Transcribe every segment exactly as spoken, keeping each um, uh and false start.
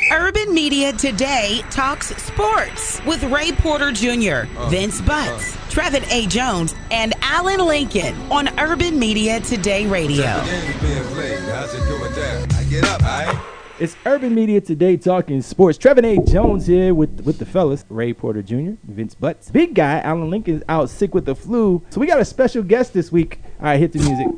Urban Media Today talks sports with Ray Porter Junior, uh, Vince Butts, uh. Trevin A. Jones, and Alan Lincoln on Urban Media Today Radio. How's it going down? I get up, all right? It's Urban Media Today talking sports. Trevin A. Jones here with, with the fellas, Ray Porter Junior, Vince Butts. Big guy, Alan Lincoln, is out sick with the flu. So we got a special guest this week. All right, hit the music.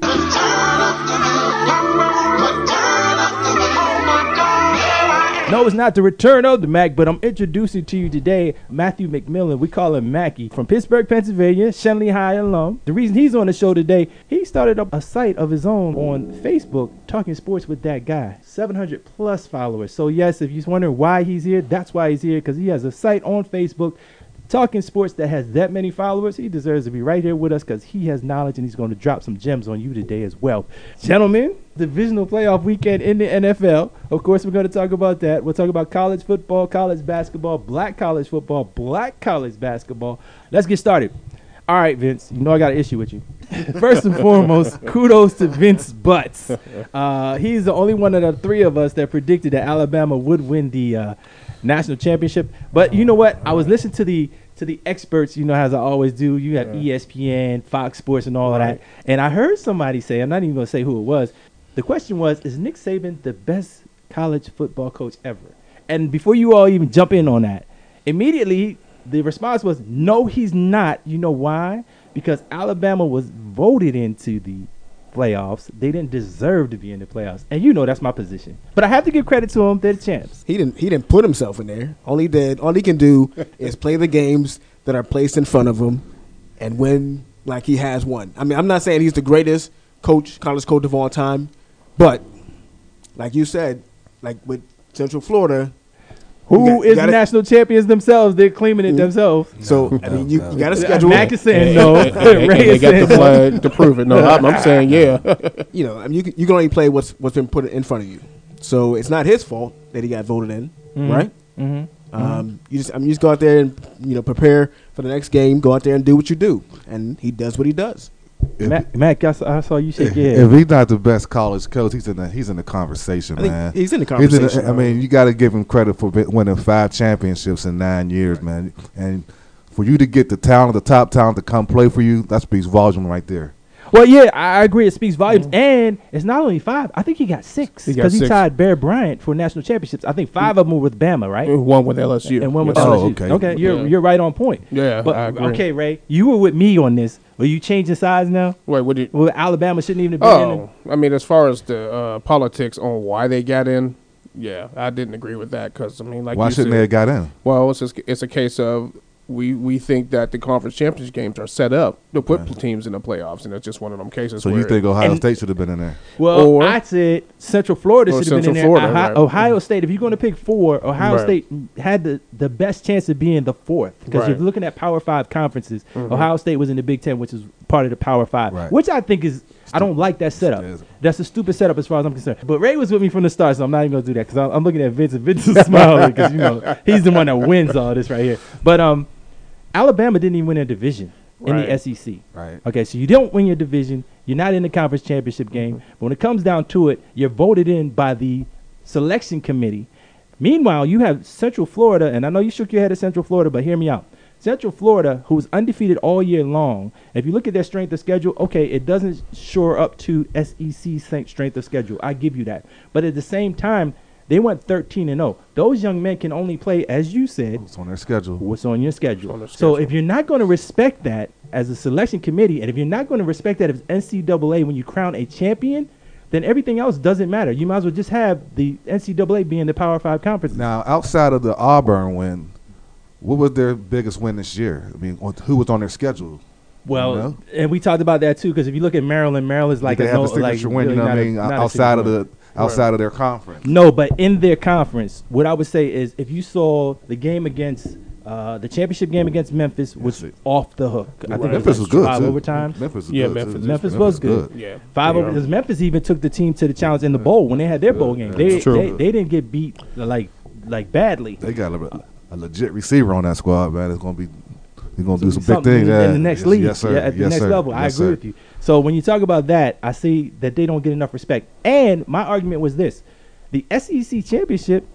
No, it's not the return of the Mac, but I'm introducing to you today Matthew McMillan. We call him Mackie, from Pittsburgh, Pennsylvania, Shenley High alum. The reason he's on the show today, he started up a site of his own on Facebook, Talking Sports with That Guy. seven hundred plus followers. So yes, if you're wondering why he's here, that's why he's here, because he has a site on Facebook, Talking Sports, that has that many followers. He deserves to be right here with us because he has knowledge and he's going to drop some gems on you today as well. Gentlemen, divisional playoff weekend in the N F L. Of course, we're going to talk about that. We'll talk about college football, college basketball, black college football, black college basketball. Let's get started. All right, Vince, you know I got an issue with you. First and foremost, kudos to Vince Butts. Uh, he's the only one of the three of us that predicted that Alabama would win the uh, national championship. But you know what? I was listening to the to the experts, you know, as I always do. You have E S P N, Fox Sports, and all right. of that. And I heard somebody say, I'm not even going to say who it was. The question was, is Nick Saban the best college football coach ever? And before you all even jump in on that, immediately the response was, no, he's not. You know why? Because Alabama was voted into the playoffs. They didn't deserve to be in the playoffs. And you know that's my position. But I have to give credit to them. They're the champs. He didn't he didn't put himself in there. All he did, all he can do is play the games that are placed in front of him and win like he has won. I mean, I'm not saying he's the greatest coach, college coach of all time, but like you said, like with Central Florida, Who you got, is you gotta, the national champions themselves? They're claiming it themselves. So, No, I mean, no, you, no. you got to schedule. Mac is saying no. And, and, Ray and they is got saying the no. blood to prove it. No, I'm, I'm saying yeah. You know, I mean, you can, you can only play what's what's been put in front of you. So it's not his fault that he got voted in, Mm-hmm. right? Mm-hmm. Um, you just, I mean, you just go out there and you know prepare for the next game. Go out there and do what you do, and he does what he does. If, Mac, Mac I, saw, I saw you shake your head. if he's not the best college coach, he's in the he's in the conversation, I think man. he's in the He's in conversation. the, I mean, you got to give him credit for bi- winning five championships in nine years, man. And for you to get the talent, the top talent, to come play for you, that speaks volume right there. Well, yeah, I I agree. It speaks volumes. And it's not only five. I think he got six He got because he, six. tied Bear Bryant for national championships. I think five of them were with Bama, right? One with L S U. And one with Yes. L S U. Oh, okay. Okay, you're Yeah. you're right on point. Yeah, But I agree. okay, Ray, you were with me on this. Are you changing sides now? Wait, what did? Well, Alabama shouldn't even have been in. Oh, I mean, as far as the uh, politics on why they got in, yeah, I didn't agree with that because I mean, like, Why you shouldn't said, they have got in? Well, it's just, it's a case of we we think that the conference championship games are set up to put Right. teams in the playoffs, and it's just one of them cases. So where you think Ohio and- State should have been in there? Well, Or- I said Central Florida Or should have been in there. Central Florida, Ohio, right. Ohio State, if you're going to pick four, Ohio Right. State had the, the best chance of being the fourth. Because Right. if you're looking at Power Five conferences, Mhm. Ohio State was in the Big Ten, which is part of the Power Five, Right. which I think is, I don't like that setup. Stupid. That's a stupid setup as far as I'm concerned. But Ray was with me from the start, so I'm not even going to do that because I'm, I'm looking at Vince, and Vince is smiling because, you know, he's the one that wins all this right here. But um, Alabama didn't even win their division in the Right. S E C. Right. Okay, so you don't win your division. You're not in the conference championship game. But when it comes down to it, you're voted in by the selection committee. Meanwhile, you have Central Florida, and I know you shook your head at Central Florida, but hear me out. Central Florida, who was undefeated all year long, if you look at their strength of schedule, okay, it doesn't shore up to S E C strength of schedule. I give you that. But at the same time, they went thirteen and oh. Those young men can only play, as you said, It's on their schedule. what's on your schedule. on their So schedule. if you're not going to respect that as a selection committee, and if you're not going to respect that as N C double A when you crown a champion, then everything else doesn't matter. You might as well just have the N C double A being the Power Five conference. Now, outside of the Auburn win, what was their biggest win this year? I mean, who was on their schedule? Well, You know? and we talked about that too, because if you look at Maryland, Maryland's like Did they a have no, a signature like win? really You know what not I a- mean? not a Outside of signature the outside of their conference. No, but in their conference, what I would say is if you saw the game against uh, the championship game against Memphis was Yes. off the hook. I think Right. it Memphis was like good five too. overtimes. Memphis was Yeah, good Memphis too. is- Memphis was good. Yeah, Five they over are. because Memphis even took the team to the challenge in the bowl when they had their bowl game. They, That's true. they they didn't get beat like like badly. They got a, a legit receiver on that squad, man. It's gonna be. He's gonna do some big Something things in, yeah. in the next yes, league, Yes, sir. yeah, at the yes, next sir. level. I Yes, agree sir. with you. So when you talk about that, I see that they don't get enough respect. And my argument was this: the S E C championship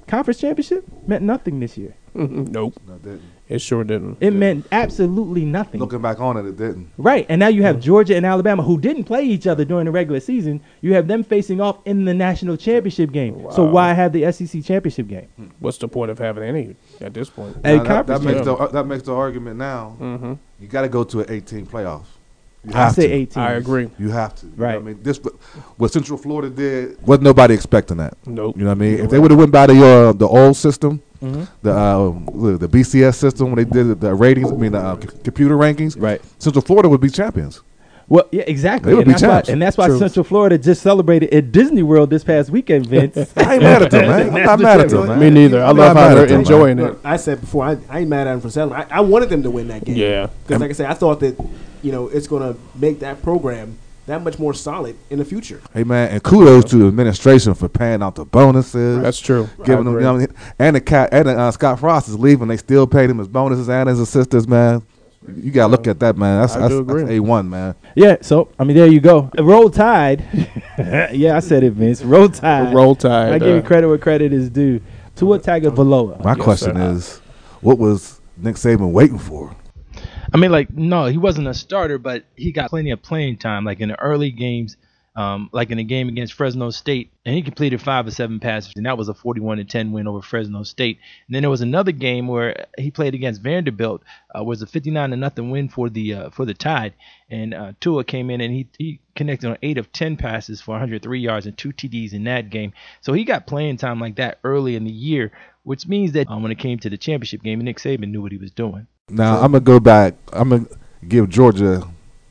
conference championship meant nothing this year. Nope. No, it didn't. It sure didn't. It meant absolutely nothing. Looking back on it, it didn't. Right, and now you have Georgia and Alabama, who didn't play each other during the regular season. You have them facing off in the national championship game. Wow. So why have the S E C championship game? What's the point of having any at this point? A Now, that, conference that makes game. the uh, that makes the argument now. Mm-hmm. You got to go to an eighteen playoffs. You I have say to. eighteen. I agree. You have to. You know Right. what I mean, this what Central Florida did wasn't nobody expecting that. Nope. You know what I mean? You're If they right. would have went by the uh, the old system, Mhm. the uh, the B C S system when they did the ratings, I mean the uh, c- computer rankings, Right. Central Florida would be champions. Well, yeah, exactly. They would and, be that's why, champs. and that's why True. Central Florida just celebrated at Disney World this past weekend, Vince. I ain't mad at them, man. I'm not mad at them, man. Me neither. I I'm love not how mad they're at them, man. enjoying it. Look, I said before, I, I ain't mad at them for selling. I, I wanted them to win that game. Yeah. Because, like I said, I thought that, you know, it's going to make that program that much more solid in the future. Hey man, and kudos to the administration for paying out the bonuses. That's true. Giving I them, you agree. know, what I mean? and the cat and uh, Scott Frost is leaving. They still paid him his bonuses and his assistants, man. You gotta look at that, man. That's I that's, do that's agree. A one, man. Yeah, so, I mean, there you go. Roll Tide. Yeah, I said it, Vince. Roll Tide. Roll Tide. I give you uh, credit where credit is due. Tua Tagovailoa. My Yes, question sir. is, what was Nick Saban waiting for? I mean, like, no, he wasn't a starter, but he got plenty of playing time. Like in the early games, um, like in the game against Fresno State, and he completed five or seven passes, and that was a forty-one to ten win over Fresno State. And then there was another game where he played against Vanderbilt, uh, was a fifty-nine to nothing win for the uh, for the Tide, and uh, Tua came in and he he connected on eight of ten passes for one hundred three yards and two T Ds in that game. So he got playing time like that early in the year, which means that um, when it came to the championship game, Nick Saban knew what he was doing. Now I'm gonna go back. I'm gonna give Georgia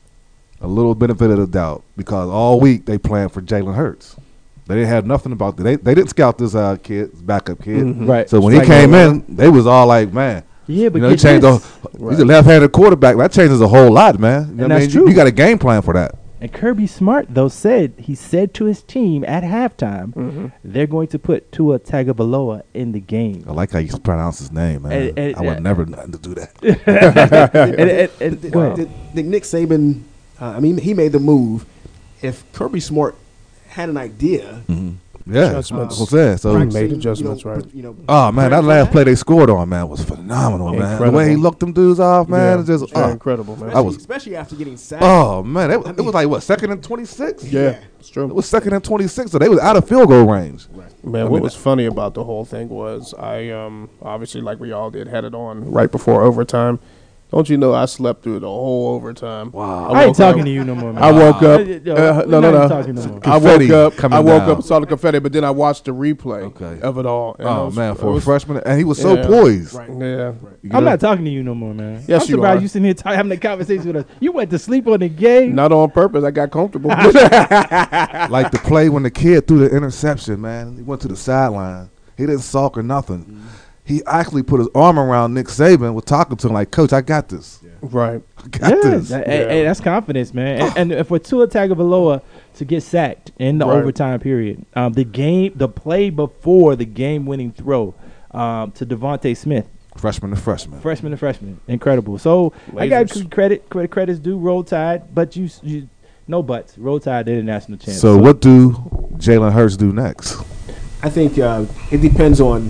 a little benefit of the doubt because all week they planned for Jalen Hurts. They didn't have nothing about that. They they didn't scout this uh, kid, this backup kid. Mhm. Right. So when Strike he came that in, they was all like, man. Yeah, but You know, he get changed this. the, he's a left-handed quarterback. That changes a whole lot, man. You know And what I that's mean? You- true. You got a game plan for that. And Kirby Smart, though, said he said to his team at halftime, Mhm. they're going to put Tua Tagovailoa in the game. I like how you pronounce his name, man. And- and- I would uh, never nothing to do that. and, and, and, Did, go ahead. did, did Nick Saban, uh, I mean, he made the move. If Kirby Smart had an idea, hmm Yeah, that's Adjustments. what I'm saying. So, Practice. practicing, made adjustments, you know, right. pr- You know, oh man, that preparing for last play they scored on, man, was phenomenal, man. The Incredible. way he looked them dudes off, man, Yeah, it's just it's very oh, incredible, man. I was- especially after getting sacked. oh man, it, was- I it was mean- like what second and twenty six. Yeah, it's true. It was second and twenty six, so they was out of field goal range. Man, I what mean, was funny about the whole thing was I um obviously like we all did had it on right before overtime. Don't you know I slept through the whole overtime? Wow. I ain't woke talking up- to you no more, man. I woke up. Uh, yo, uh, we're no, no, not even no. talking no more. I woke Confetti up. coming I woke down. up, saw the confetti, but then I watched the replay Okay. of it all. and I Oh was- man, it for a was- freshman, and he was so Yeah. poised. Right. Yeah, You I'm know? not talking to you no more, man. Yes, I'm you surprised are. you sitting here t- having a conversation with us. You went to sleep on the game. not on purpose. I got comfortable. Like the play when the kid threw the interception, man. He went to the sideline. He didn't sulk or nothing. Mm-hmm. He actually put his arm around Nick Saban, was talking to him like, "Coach, I got this. right. I got Yeah, this." that- Yeah. hey, that's confidence, man. And, and for Tua Tagovailoa to get sacked in the Right. overtime period, um, the game, the play before the game-winning throw um, to Devontae Smith, Freshman to freshman. freshman to freshman, incredible. So I got Lasers. credit, credit, credits due. Roll Tide, but you, you no buts. Roll Tide, they're the national champ. So what do Jalen Hurts do next? I think uh, it depends on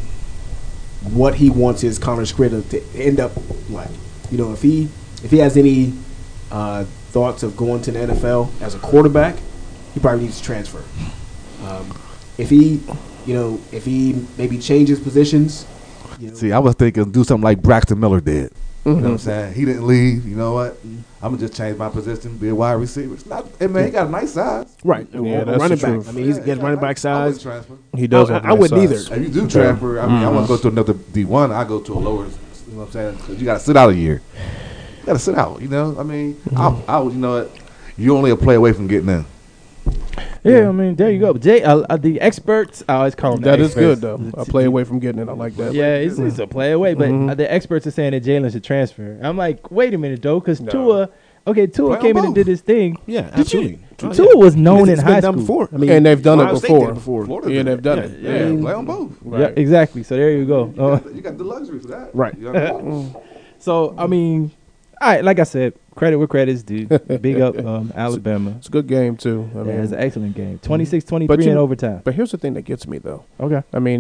what he wants his conference career to end up like. You know, if he if he has any uh, thoughts of going to the N F L as a quarterback, he probably needs to transfer. Um, if he, you know, if he maybe changes positions, you know, See, I was thinking do something like Braxton Miller did. You know what Mm-hmm. I'm saying? He didn't leave. You know what? I'm gonna just change my position, be a wide receiver. It's not, hey man, he got a nice size. right, Yeah, or that's running the back. truth. I mean, he's, Yeah, he has got running a back nice- I wouldn't size. transfer. He does. I- have I nice wouldn't size. either. If you do transfer, I mean, I want to go to another D one. I go to a lower. You know what I'm saying? 'Cause you got to sit out a year. You got to sit out. You know, I mean, I, I, you know what? You only a play away from getting in. yeah, I mean, there you go. Jay, uh, uh, the experts, I always call them the That is good experts. though. I play away from getting it. I like that. Yeah, it's, it's a play away, but Mhm. uh, the experts are saying that Jalen should transfer. I'm like, wait a minute though, because No. Tua, okay, Tua Play on came in and both. did his thing. Yeah, Did absolutely. you- Oh, Tua yeah. was known It's in been high done school. before. I mean, And they've done it Ohio State did before. before. Florida Yeah, did they've done yeah, it. Yeah, Yeah. play on both. Yeah, exactly. So there you go. You Uh, got, you got the luxury for that. Right. You know? so I mean, all right, like I said, credit where credit's due. Big up um, Alabama. It's a good game too. I Yeah, mean, it was an excellent game. twenty-six But twenty-three you- in overtime. but here's the thing that gets me though. Okay. I mean,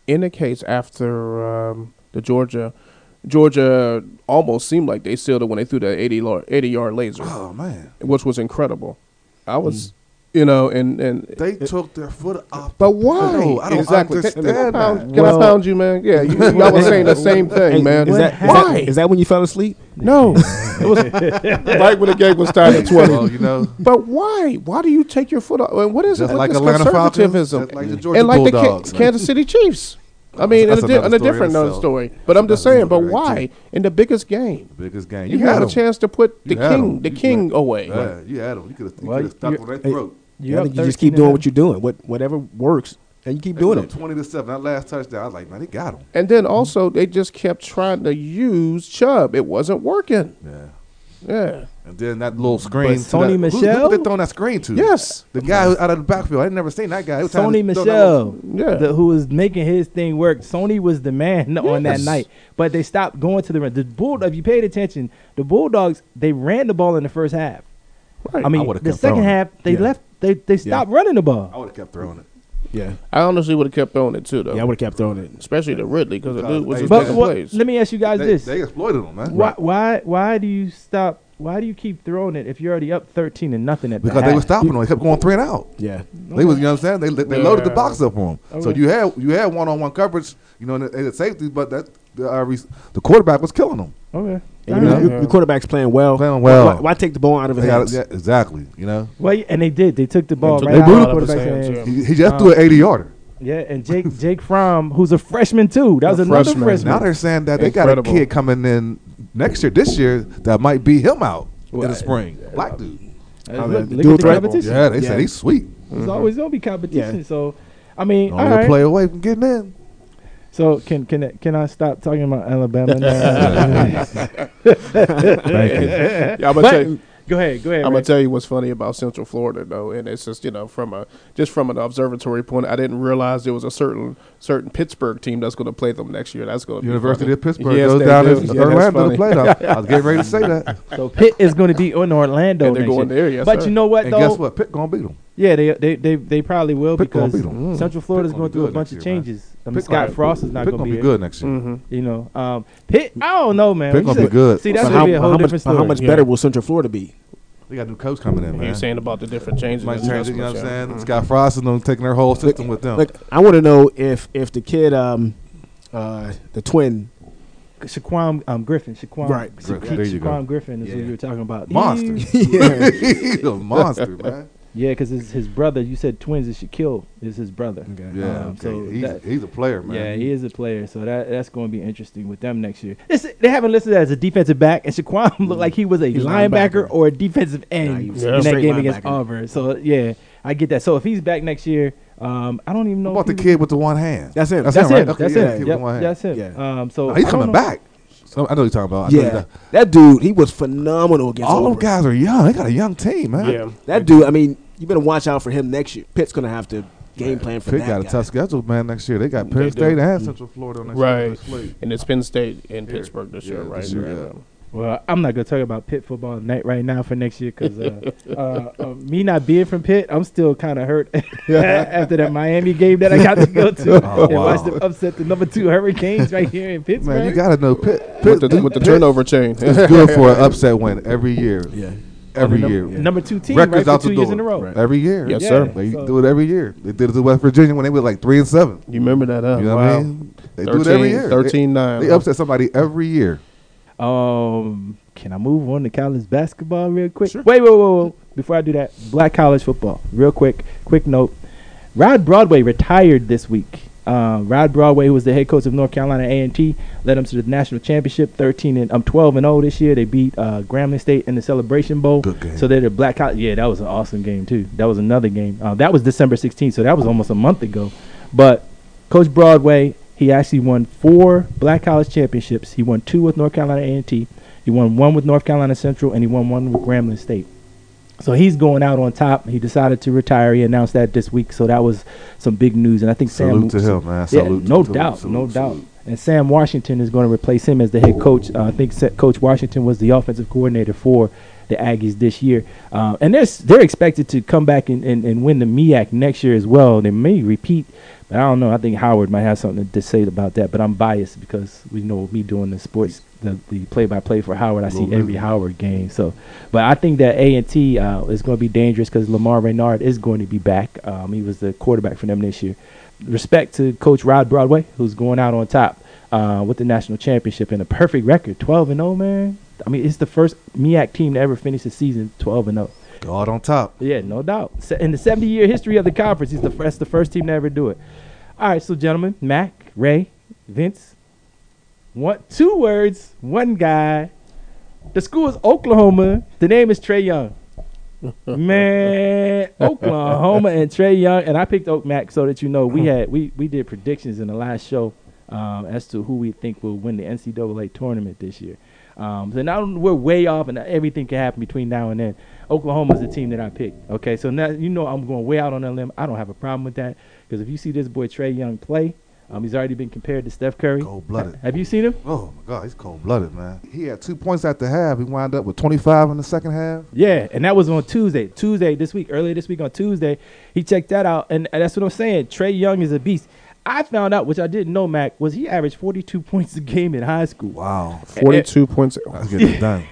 indicates after um, the Georgia, Georgia almost seemed like they sealed it when they threw that eighty yard laser, Oh man, which was incredible. I was, mm. you know, and and they it, took their foot off. But why? No, I don't exactly. understand can, can, I pound, that. can well, I pound you, man? Yeah, you, y'all was saying the same thing, man. Is that, why? Is that, is that when you fell asleep? No, it was right when the game was tied at twenty. Well, you know. But why? Why do you take your foot off? And what is Just it? like This Atlanta conservatism, Falcons, like the Georgia and like Bulldogs, the K- Kansas City Chiefs. I mean, That's in a, di- in a story different another itself. story. But I'm just That's saying. But right, why too. in the biggest game? The biggest game. You, You, had had a them. chance to put the You had king, 'em. the You king went- away. Yeah, you had them. You could have Well, stuck you're- on their hey, throat. You're I up think you just thirteen keep doing and what you're doing. What whatever works, and you keep doing it. Twenty to seven. That last touchdown, I was like, man, they got him. And then also they just kept trying to use Chubb. It wasn't working. Yeah. Yeah. And then that little screen. But to Sony that, who, Michel? who they throwing that screen to? Yes. The guy who, out of the backfield. I had never seen that guy. He was trying Sony to throw that Michel, little- Yeah. the, who was making his thing work. Sony was the man on that Yes. night, but they stopped going to the run. The Bull, if you paid attention, the Bulldogs they ran the ball in the first half. Right. I mean, I would've the kept second throwing it. half they Yeah. left. They they stopped running the ball. I would have kept throwing it. Yeah, I honestly would have kept throwing it too, though. yeah, I would have kept throwing it. Especially to Ridley because the Because dude was they- just But making what, plays. let me ask you guys They, this: they exploited him, man. why why why do you stop? Why do you keep throwing it if you're already up thirteen and nothing at the Because half? they were stopping him. They kept going three and out. Yeah, They was, you know what I'm saying? They they, they loaded the Yeah. box up for him. So Okay. you had you had one on one coverage, you know, and the, and the safety, but that the, uh, re- the quarterback was killing them. Okay. and All your, right. your, your quarterback's playing well. Playing well. Why, why take the ball out of his They got, hands? yeah, exactly. You know, Well, and they did. They took the ball took right the out ball of out the of his quarterback's hands, hands. yeah. he, he just Um, threw an eighty yarder. Yeah, and Jake Jake Fromm, who's a freshman too. That was A another freshman. freshman. Now they're saying that they Incredible. got a kid coming in next year, this year, that might be him out in Well, the spring. Black dude. Uh, Oh, look the look dual at the threat? competition. Yeah, they Yeah. said he's sweet. There's always gonna be competition. Yeah. So, I mean, all Only a right. play away from getting in. So can can can I stop talking about Alabama now? Thank you. Yeah, I'm gonna But- tell you. Go ahead, go ahead. I'm Ray. gonna tell you what's funny about Central Florida though, and it's just you know from a just from an observatory point, I didn't realize there was a certain certain Pittsburgh team that's going to play them next year. That's going to University be of Pittsburgh Yes, goes they down do. to Yeah, that's Orlando funny. to play them. I was getting ready to say that. So Pitt is going to be in Orlando And they're next going year. there, yes, but sir. you know what And though? guess what? Pitt gonna beat them. Yeah, they they they, they probably will Pitt gonna because beat 'em. Central Florida's Pitt going gonna be through a good bunch next of year, man. changes. I mean, Pitt Scott gonna- Frost is not Pitt going gonna to be be good next year. Mm-hmm. You know, um, Pitt. I don't know, man. Pitt We gonna should- be good. See, that's But going how, to be a but whole how much, different but story. how much Yeah. better will Central Florida be? They got new coach coming in, He man. was saying about the different changes. Might and change it, you know what I'm adjustments, saying? yeah. Scott Frost is them taking their whole system with them. Like, I want to know if if the kid, um, uh, the twin, Shaquan um, Griffin. Shaquan, Right. Sha- Griffin, there you go. Shaquan Griffin is Yeah. who you were talking about. Monster. He- yeah, He's a monster, man. yeah, because his, his brother, you said twins, is Shaquille, is his brother. Yeah, Um, okay. so he's, that- he's a player, man. Yeah, he is a player, so that that's going to be interesting with them next year. It's, they haven't listed that as a defensive back, and Shaquan looked like he was a He's a linebacker linebacker. or a defensive end Nah, he was a in that straight game against linebacker. Auburn. So yeah, I get that. So if he's back next year, um, I don't even know What about the if he- kid with the one hand? that's him. That's him, right? him. Okay, That's yeah, him. kid with Yep, one hand. that's him. Yeah. Um, so No, he's I don't coming know. back. So, I know what you're talking about. I know Yeah, that- that dude, he was phenomenal against all them Auburn. guys are young. They got a young team, man. Yeah. That dude, I mean, you better watch out for him next year. Pitt's gonna have to game plan for Pitt that got a guy. tough schedule, man. Next year they got They Penn do. State and Central Florida next year. Right. Next slate. And it's Penn State in Here. Pittsburgh this Yeah, year, right? this year, Right. yeah. Well, I'm not gonna talk about Pitt football night right now for next year because uh, uh, uh, me not being from Pitt, I'm still kind of hurt after that Miami game that I got to go to Oh, and wow. watch them upset the number two Hurricanes right here in Pittsburgh. Man, you gotta know Pitt. With Pitt the, with the Pitt turnover chain. is good for an upset win every year. Yeah, Every The year. number, number two team Records right out for the two years door. in a row. Right. Every year. Yes, Yeah, sir. They so- do it every year. They did it to West Virginia when they were like three and seven. You remember that, huh? You know wow. what I mean? They do it every year. thirteen nine. They, they upset somebody every year. Um, can I move on to college basketball real quick? Wait, wait, wait, wait. Before I do that, black college football, real quick. Quick note: Rod Broadway retired this week. Uh, Rod Broadway, who was the head coach of North Carolina A and T, led them to the national championship, thirteen and um twelve and oh this year. They beat uh, Grambling State in the Celebration Bowl. Good game. So they're the black college. Yeah, that was an awesome game too. That was another game. Uh, that was December sixteenth, so that was almost a month ago. But Coach Broadway, he actually won four black college championships. He won two with North Carolina A and T. He won one with North Carolina Central, and he won one with Grambling State. So he's going out on top. He decided to retire. He announced that this week. So that was some big news. And I think Salute Sam, to him, man. yeah, Salute. no salute, doubt, salute, no doubt. salute. And Sam Washington is going to replace him as the head coach. Uh, I think Sa- Coach Washington was the offensive coordinator for the Aggies this year. Uh, and they're, s- they're expected to come back and, and, and win the M E A C next year as well. They may repeat But I don't know. I think Howard might have something to say about that. But I'm biased because we know me doing the sports, the, the play-by-play for Howard. I see every Howard game. So, but I think that A and T uh, is going to be dangerous because Lamar Reynard is going to be back. Um, he was the quarterback for them this year. Respect to Coach Rod Broadway, who's going out on top uh, with the national championship and a perfect record, twelve and oh, man. I mean, it's the first M E A C team to ever finish the season twelve and oh. God on top. Yeah, no doubt. Se- In the seventy-year history of the conference, he's the that's the first team to ever do it. All right, so gentlemen, Mac, Ray, Vince, one, two words, one guy. The school is Oklahoma. The name is Trey Young. Man, Oklahoma and Trey Young, and I picked Oak Mac so that you know we had we we did predictions in the last show um, as to who we think will win the N C double A tournament this year. Um, so now we're way off, and everything can happen between now and then. Oklahoma's the team that I picked. Okay, so now you know I'm going way out on a limb. I don't have a problem with that because if you see this boy Trey Young play, um, he's already been compared to Steph Curry. Cold-blooded. Have you seen him? Oh, my God, he's cold-blooded, man. He had two points at the half. He wound up with twenty-five in the second half. Yeah, and that was on Tuesday. Tuesday this week, earlier this week on Tuesday, he checked that out, and, and that's what I'm saying. Trey Young is a beast. I found out, which I didn't know, Mac, was he averaged forty-two points a game in high school. Wow. forty-two points. Let's get it done.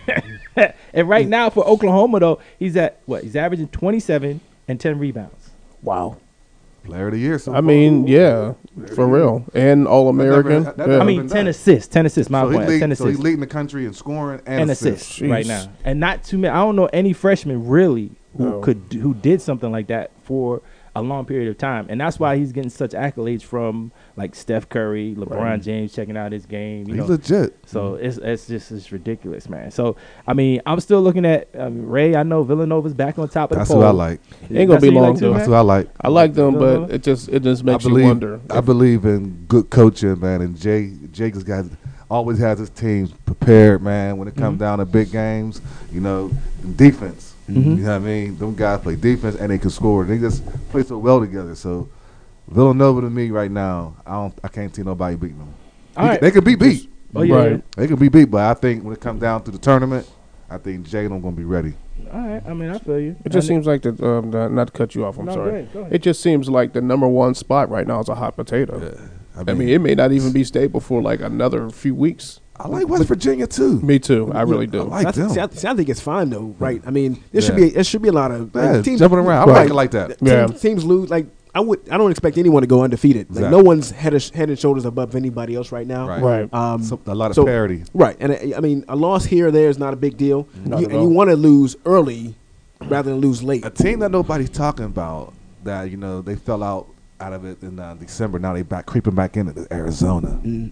And right now for Oklahoma, though, he's at, what, he's averaging twenty-seven and ten rebounds. Wow. Player of the year. So I mean, yeah, for real. And All-American. That never- that Yeah. never I mean, been ten done. assists, ten assists, my so, he point, lead, ten so he's assists. leading the country in scoring and, and assists. assists right Jeez. now. And not too many. I don't know any freshman really who No. could do, who did something like that for a long period of time. And that's why he's getting such accolades from like Steph Curry, LeBron Right. James checking out his game. You He's know, legit. so it's it's just it's ridiculous, man. So I mean, I'm still looking at um, Ray. I know Villanova's back on top of That's the pole. who I like. Ain't gonna That's be who you long, like too, though. That's man? who I like. I like them, Uh-huh. but it just it just makes I you believe, wonder. I if- believe in good coaching, man. And Jay, Jake has got always has his teams prepared, man. When it comes Mhm. down to big games, you know, defense. Mhm. You know what I mean? Them guys play defense and they can score. They just play so well together. So Villanova to me right now, I don't, I can't see nobody beating them. All They- right. They could be beat. Oh yeah. Right. They could be beat, but I think when it comes down to the tournament, I think Jalen gonna be ready. All right. I mean, I feel you. It just I seems like the, um, the not to cut you off. I'm No, go sorry. ahead, go ahead. It just seems like the number one spot right now is a hot potato. I I mean, it may not even be stable for like another few weeks. I like West Virginia too. Me too. I really do. I like That's- them. see, I, see, I think it's fine though, right? I mean, there should Yeah. be there should be a lot of like, Yeah, teams jumping around. I like it like that. Teams, Yeah. teams lose like I would. I don't expect anyone to go undefeated. Like Exactly. no one's head of, head and shoulders above anybody else right now. Right. Right. Um, So, a lot of so- parity. Right, and I, I mean, a loss here or there is not a big deal. Not You, at and all. you want to lose early rather than lose late. A team that nobody's talking about that you know they fell out out of it in uh, December. Now they back creeping back in it. Is Arizona. Mm.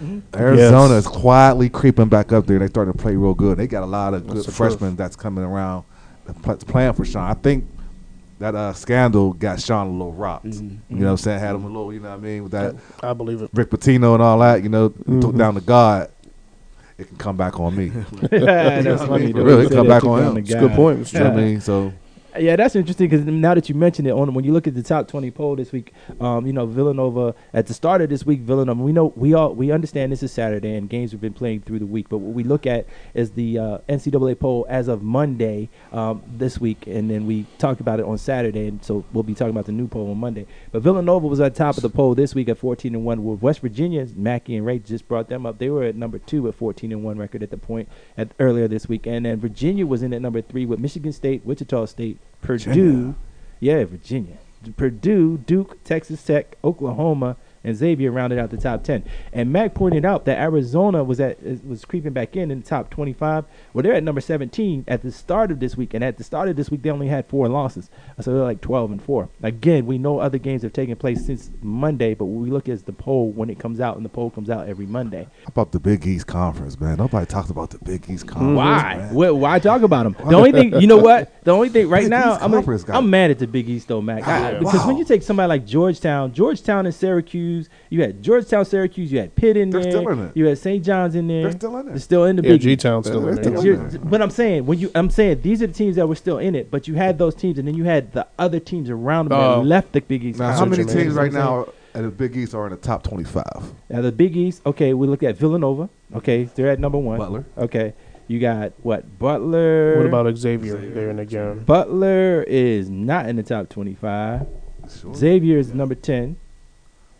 Arizona Yes. is quietly creeping back up there. They starting to play real good. They got a lot of That's good the freshmen truth. that's coming around that pl- playing for Sean. I think that uh, scandal got Sean a little rocked. Mhm. You know what I'm saying? Had him a little, you know what I mean, with that I believe it. Rick Pitino and all that, you know, took Mhm. down the God. It can come back on me. That's funny. For though. real, You it said come that back you on found him. the It's a guy. good point. It's You know true. what I mean? So Yeah, that's interesting because now that you mention it, on when you look at the top twenty poll this week, um, you know Villanova at the start of this week, Villanova. We know we all we understand this is Saturday and games have been playing through the week, but what we look at is the uh, N C double A poll as of Monday um, this week, and then we talked about it on Saturday, and so we'll be talking about the new poll on Monday. But Villanova was at top of the poll this week at fourteen and one. With West Virginia, Mackey and Ray just brought them up. They were at number two at fourteen and one record at the point at earlier this week, and then Virginia was in at number three with Michigan State, Wichita State, Purdue. Yeah, Virginia. Purdue, Duke, Texas Tech, Oklahoma, and Xavier rounded out the top ten. And Mac pointed out that Arizona was at is- was creeping back in in the top twenty-five. Well, they're at number seventeen at the start of this week, and at the start of this week they only had four losses, so they're like twelve and four. Again, we know other games have taken place since Monday, but what we look at the poll when it comes out, and the poll comes out every Monday. how about the Big East Conference, man? Nobody talks about the Big East Conference. Why? man. Why? Why talk about them? The only thing, you know what? The only thing right Big now, East I'm, Conference got- I'm mad at the Big East though, Mac. I- Yeah. because when Wow. you take somebody like Georgetown, Georgetown and Syracuse, you had Georgetown, Syracuse, you had Pitt in They're there, still in it. you had Saint John's in there. They're still in They're there. still in the Yeah, Big East. G-Town's still They're in still there. in You're- there. But I'm saying when you, I'm saying these are the teams that were still in it, but you had those teams, and then you had the other teams around them Oh. that left the Big East. Now, how Conference. many what you teams mean. right now at the Big East are in the top twenty-five? Now the Big East, okay, we look at Villanova. Okay, they're at number one. Butler. Okay, you got what? Butler. What about Xavier there in the game? Butler is not in the top twenty-five. Sure. Xavier is number ten.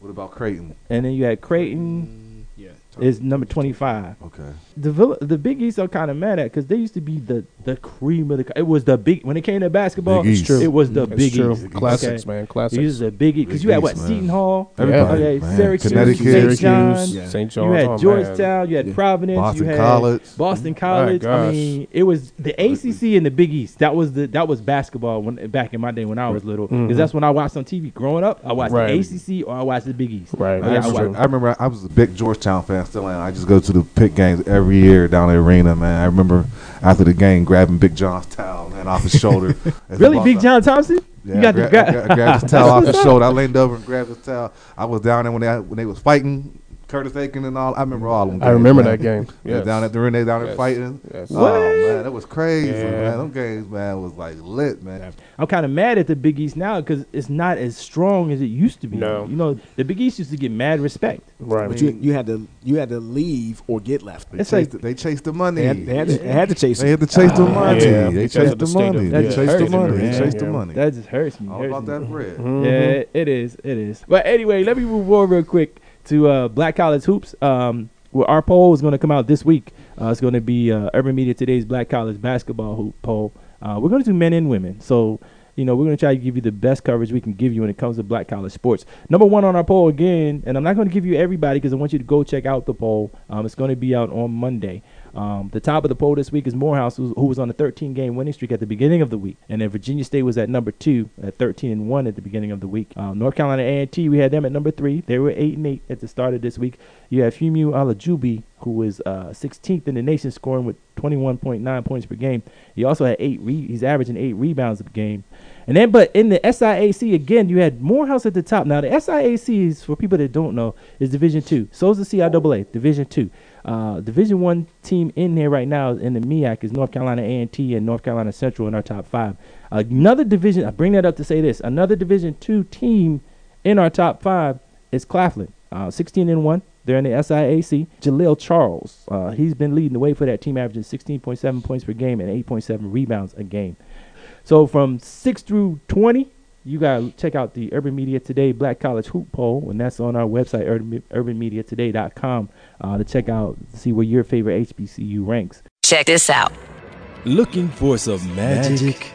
What about Creighton? And then you had Creighton Yeah. is number twenty-five. Okay. The Vill- the Big East are kind of mad at because they used to be the the cream of the. It was the big when it came to basketball. Big East. True. It was the It's Big true. East. Classics, Okay. man. Classics. These are the Big East because Big you had what East, man. Seton Hall, Everybody, okay, man. Syracuse, Connecticut. Saint John's. Syracuse, Yeah. Saint John's. You had oh, man. Georgetown, you had Yeah. Providence, Boston you had College. Boston College. I gosh. mean, it was the A C C and the Big East. That was the that was basketball when back in my day when I was little. Because Mhm. that's when I watched on T V. Growing up, I watched Right. the A C C or I watched the Big East. Right. Yeah, That's I I, watched- true. I remember I was a big Georgetown fan, still am. I just go to the Pitt games every year down the arena, man. I remember after the game grabbing Big John's towel, man, off his shoulder. As Really, the Big ball- John Thompson? Yeah, you got I the gra- gra- I gra- I grabbed his towel off his shoulder. I leaned over and grabbed his towel. I was down there when they when they was fighting Curtis Aiken and all. I remember all them. I games, remember man. that game. Yeah, Yes. down at the arena, they down there Yes. fighting. Yes. Oh What? man, that was crazy, Yeah. man. Them games, man, was like lit, man. I'm kind of mad at the Big East now because it's not as strong as it used to be. No. You know, the Big East used to get mad respect. Right. But you you had to you had to leave or get left. They It's chased, like- the, they chased the money. They had, they had, to, they had to chase They it. had to chase the money. Yeah, they because chased of the the state of- money. That They just chased hurts the me, money. They man. chased the Yeah. money. That just hurts me. All hurts about me. that bread. Mhm. Yeah, it is. It is. But anyway, let me move on real quick to uh, Black College Hoops. Um, well, our poll is going to come out this week. Uh, it's going to be uh, Urban Media Today's Black College Basketball Hoop poll. Uh, we're going to do men and women. So, you know, we're going to try to give you the best coverage we can give you when it comes to Black College sports. Number one on our poll again, and I'm not going to give you everybody because I want you to go check out the poll. Um, it's going to be out on Monday. Um, the top of the poll this week is Morehouse, who, who was on a thirteen-game winning streak at the beginning of the week, and then Virginia State was at number two at thirteen and one at the beginning of the week. Um, North Carolina A and T, we had them at number three. They were eight and eight at the start of this week. You have Fumu Alajubi, who was uh, sixteenth in the nation, scoring with twenty-one point nine points per game. He also had eight. Re- he's averaging eight rebounds a game. And then, but in the S I A C again, you had Morehouse at the top. Now, the S I A C is, for people that don't know, is Division Two. So is the C I A A, Division Two. Uh, Division One team in there right now in the M E A C is North Carolina A and T and North Carolina Central in our top five. Another division, I bring that up to say this. Another Division Two team in our top five is Claflin, uh, sixteen and one. They're in the S I A C. Jaleel Charles, uh, he's been leading the way for that team, averaging sixteen point seven points per game and eight point seven rebounds a game. So from six through twenty, you got to check out the Urban Media Today Black College Hoop Poll, and that's on our website, urban, urban media today dot com, uh, to check out, see where your favorite H B C U ranks. Check this out. Looking for some magic?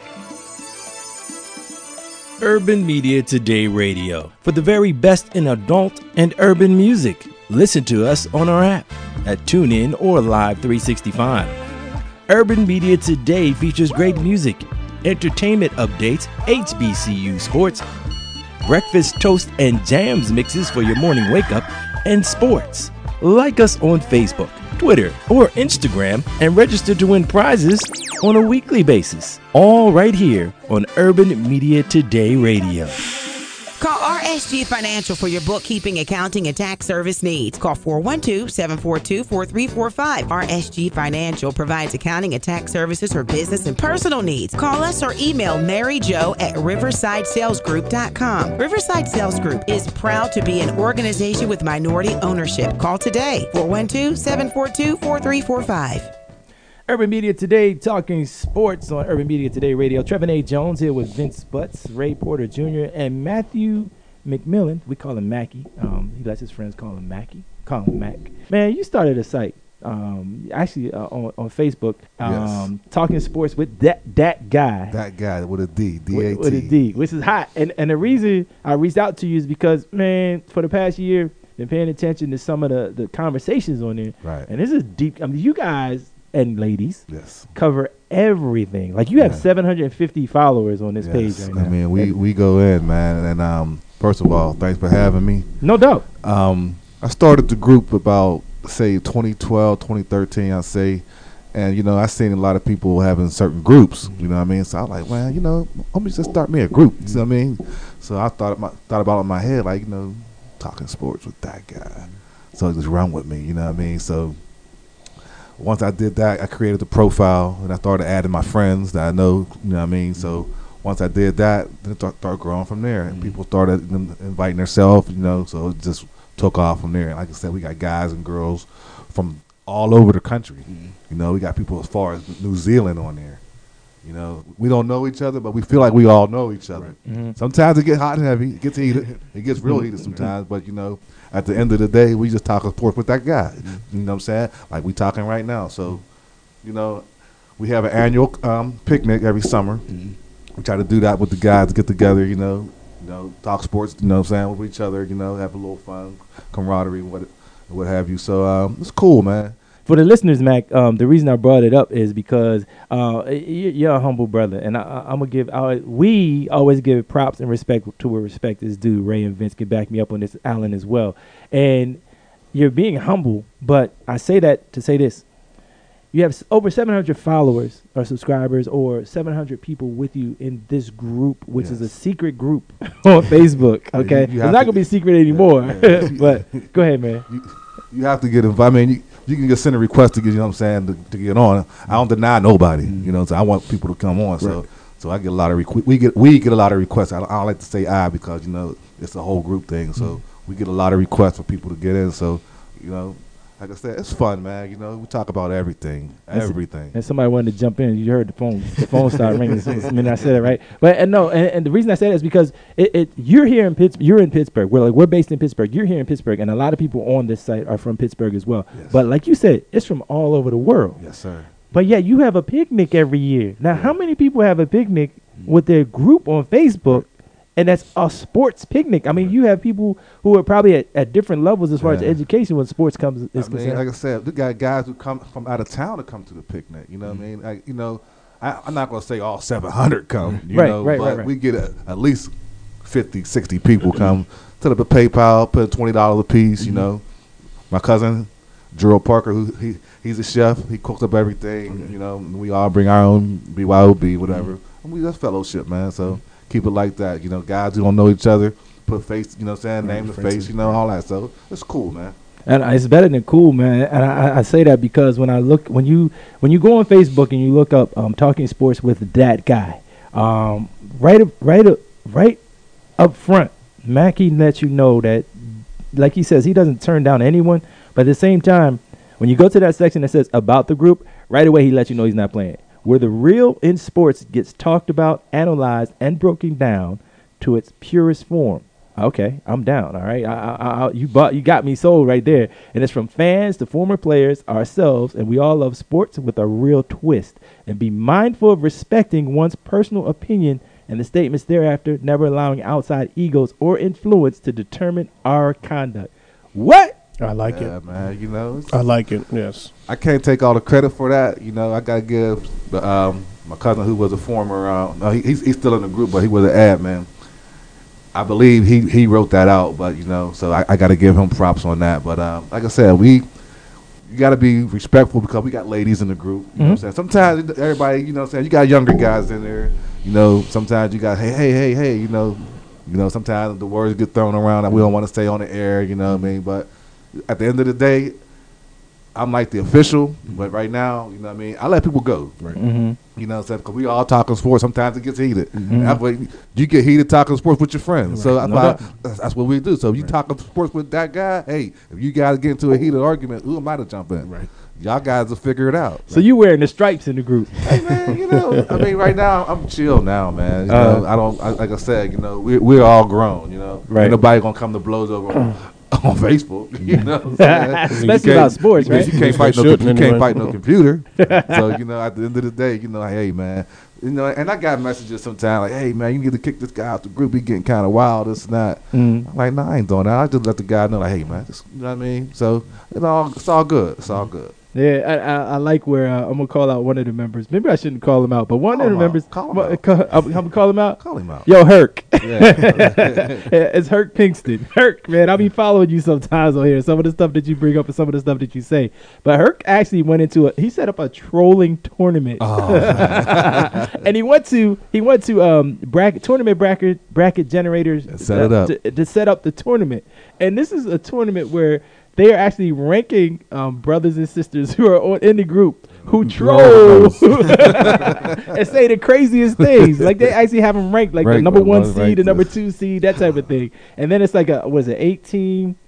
Urban Media Today Radio. For the very best in adult and urban music, listen to us on our app at TuneIn or Live three sixty-five. Urban Media Today features great music, entertainment updates, H B C U sports, breakfast, toast, and jams mixes for your morning wake up, and sports. Like us on Facebook, Twitter, or Instagram and register to win prizes on a weekly basis. All right here on Urban Media Today Radio. Call R S G Financial for your bookkeeping, accounting, and tax service needs. Call four one two, seven four two, four three four five. R S G Financial provides accounting and tax services for business and personal needs. Call us or email Mary Jo at riverside sales group dot com. Riverside Sales Group is proud to be an organization with minority ownership. Call today, four one two, seven four two, four three four five. Urban Media Today, talking sports on Urban Media Today Radio. Trevin A. Jones here with Vince Butts, Ray Porter Junior, and Matthew McMillan. We call him Mackie. Um, he lets his friends call him Mackie. Call him Mac. Man, you started a site, um, actually uh, on, on Facebook, um, Yes. talking sports with that that guy. That guy with a D, D A with, T. with a D, which is hot. And and the reason I reached out to you is because, man, for the past year, been paying attention to some of the, the conversations on there. Right. And this is deep. I mean, you guys and ladies Yes. cover everything. Like you have Yeah. seven hundred fifty followers on this Yes. page right now. I mean, we, And we go in, man. And um, first of all, thanks for having me. no doubt. Um, I started the group about, say, twenty twelve, twenty thirteen, I say. And, you know, I seen a lot of people having certain groups, you know what I mean? So I was like, well, you know, let me just start me a group, you know what I mean? So I thought, my, thought about it in my head, like, you know, talking sports with that guy. So just run with me, you know what I mean? So once I did that, I created the profile, and I started adding my friends that I know, you know what I mean? So once I did that, then it start- started growing from there. And people started in- inviting themselves, you know, so it just took off from there. And like I said, we got guys and girls from all over the country. You know, we got people as far as New Zealand on there. You know, we don't know each other, but we feel like we all know each other. Right. Mm-hmm. Sometimes it gets hot and heavy. It gets heated. It gets real heated sometimes. But, you know, at the end of the day, we just talking sports with that guy. Mm-hmm. You know what I'm saying? Like we talking right now. So, you know, we have an annual um, picnic every summer. Mm-hmm. We try to do that with the guys, get together, you know, you know, talk sports, you know what I'm saying, with each other, you know, have a little fun, camaraderie, what what have you. So um, it's cool, man. For the listeners, Mac, um, the reason I brought it up is because uh, you're a humble brother, and I, I'm gonna give. I, we always give props and respect to where respect is due. Ray and Vince can back me up on this, Alan as well. And you're being humble, but I say that to say this: you have over seven hundred followers or subscribers, or seven hundred people with you in this group, which yes. is a secret group on Facebook. Okay, you, you it's not gonna be secret anymore. Yeah, yeah. But go ahead, man. You, you have to get invited. I mean, you, you can just send a request to get, you know what I'm saying, to, to get on. I don't deny nobody, mm-hmm. you know. So I want people to come on. So, right. so I get a lot of requ- we get we get a lot of requests. I don't, I don't like to say I because you know it's a whole group thing. So mm-hmm. we get a lot of requests for people to get in. So, you know, like I said, it's fun, man. You know, we talk about everything, everything. And somebody wanted to jump in. You heard the phone, the phone started ringing. I mean, I said it right, but and no, and, and the reason I said it is because it, it you're here in Pittsburgh. You're in Pittsburgh. We're like we're based in Pittsburgh. You're here in Pittsburgh, and a lot of people on this site are from Pittsburgh as well. Yes. But like you said, it's from all over the world. Yes, sir. But yeah, you have a picnic every year. Now, yeah. how many people have a picnic with their group on Facebook? And that's a sports picnic. I mean, you have people who are probably at, at different levels as far yeah. as education when sports comes. Is I mean, concerned. Like I said, we got guys who come from out of town to come to the picnic. You know mm-hmm. what I mean? Like, you know, I, I'm not going to say all seven hundred come, you right, know, right, but right, right. we get a, at least fifty, sixty people come to the PayPal, put twenty dollars a piece, mm-hmm. you know. My cousin, Gerald Parker, who he he's a chef. He cooks up everything, okay. you know. We all bring our own B Y O B, whatever. Mm-hmm. And we just fellowship, man, so. Mm-hmm. Keep it like that, you know. Guys who don't know each other, put face, you know what I'm saying, name the face, you know, all that. So it's cool, man. And it's better than cool, man. And I, I say that because when I look, when you when you go on Facebook and you look up um, Talking Sports with that guy, um, right up, right up, right up front, Mackie lets you know that, like he says, he doesn't turn down anyone. But at the same time, when you go to that section that says about the group, right away he lets you know he's not playing. Where the real in sports gets talked about, analyzed, and broken down to its purest form. Okay, I'm down. All right, I, I, I, you bought, you got me sold right there. And it's from fans to former players, ourselves, and we all love sports with a real twist. And be mindful of respecting one's personal opinion and the statements thereafter, never allowing outside egos or influence to determine our conduct. What? I like yeah, it, man. You know, I like it. Yes, I can't take all the credit for that. You know, I gotta give the, um, my cousin who was a former. Uh, no, he, he's, he's still in the group, but he was an admin. I believe he, he wrote that out, but you know, so I, I got to give him props on that. But uh, like I said, we you got to be respectful because we got ladies in the group. You mm-hmm. know what I'm saying? Sometimes everybody, you know, what I'm saying you got younger guys in there. You know, sometimes you got hey hey hey hey. You know, you know, sometimes the words get thrown around and we don't want to stay on the air. You know what I mean? But at the end of the day, I'm like the official, but right now, you know what I mean, I let people go. Right. Mm-hmm. You know what I'm saying? Because we all talking sports. Sometimes it gets heated. Mm-hmm. That's what, you get heated talking sports with your friends. Right. So that's, no why, that's, that's what we do. So if you right. talking sports with that guy, hey, if you guys get into a heated argument, who am I to jump in? Right. Y'all guys will figure it out. So right. you wearing the stripes in the group. Hey, man, you know, I mean, right now, I'm chill now, man. You uh, know, I don't, I, like I said, you know, we're, we're all grown, you know. Right. Ain't nobody going to come to blows over on Facebook, you know, especially about sports, right? You can't fight no, you can't fight no computer. So you know, at the end of the day, you know, like, hey man, you know, and I got messages sometimes like, hey man, you need to kick this guy out the group. He getting kind of wild. This and that. Mm. I'm like, nah, I ain't doing that. I just let the guy know, like, hey man, just, you know what I mean. So it all, it's all good. It's all good. Yeah, I, I, I like where uh, I'm gonna call out one of the members. Maybe I shouldn't call him out, but one call of the members. Out. Call him out. Call, I'm, I'm gonna call him out. Call him out. Yo, Herc. Yeah. It's Herc Pinkston. Herc, man, I'll be following you sometimes on here. Some of the stuff that you bring up and some of the stuff that you say. But Herc actually went into a. He set up a trolling tournament. Oh. And he went to he went to um bracket tournament bracket bracket generators. Set it up to, to set up the tournament. And this is a tournament where they are actually ranking um, brothers and sisters who are on, in the group who troll and say the craziest things. Like they actually have them ranked, like Rank the number one seed, the number two seed, that type of thing. And then it's like a was it eight team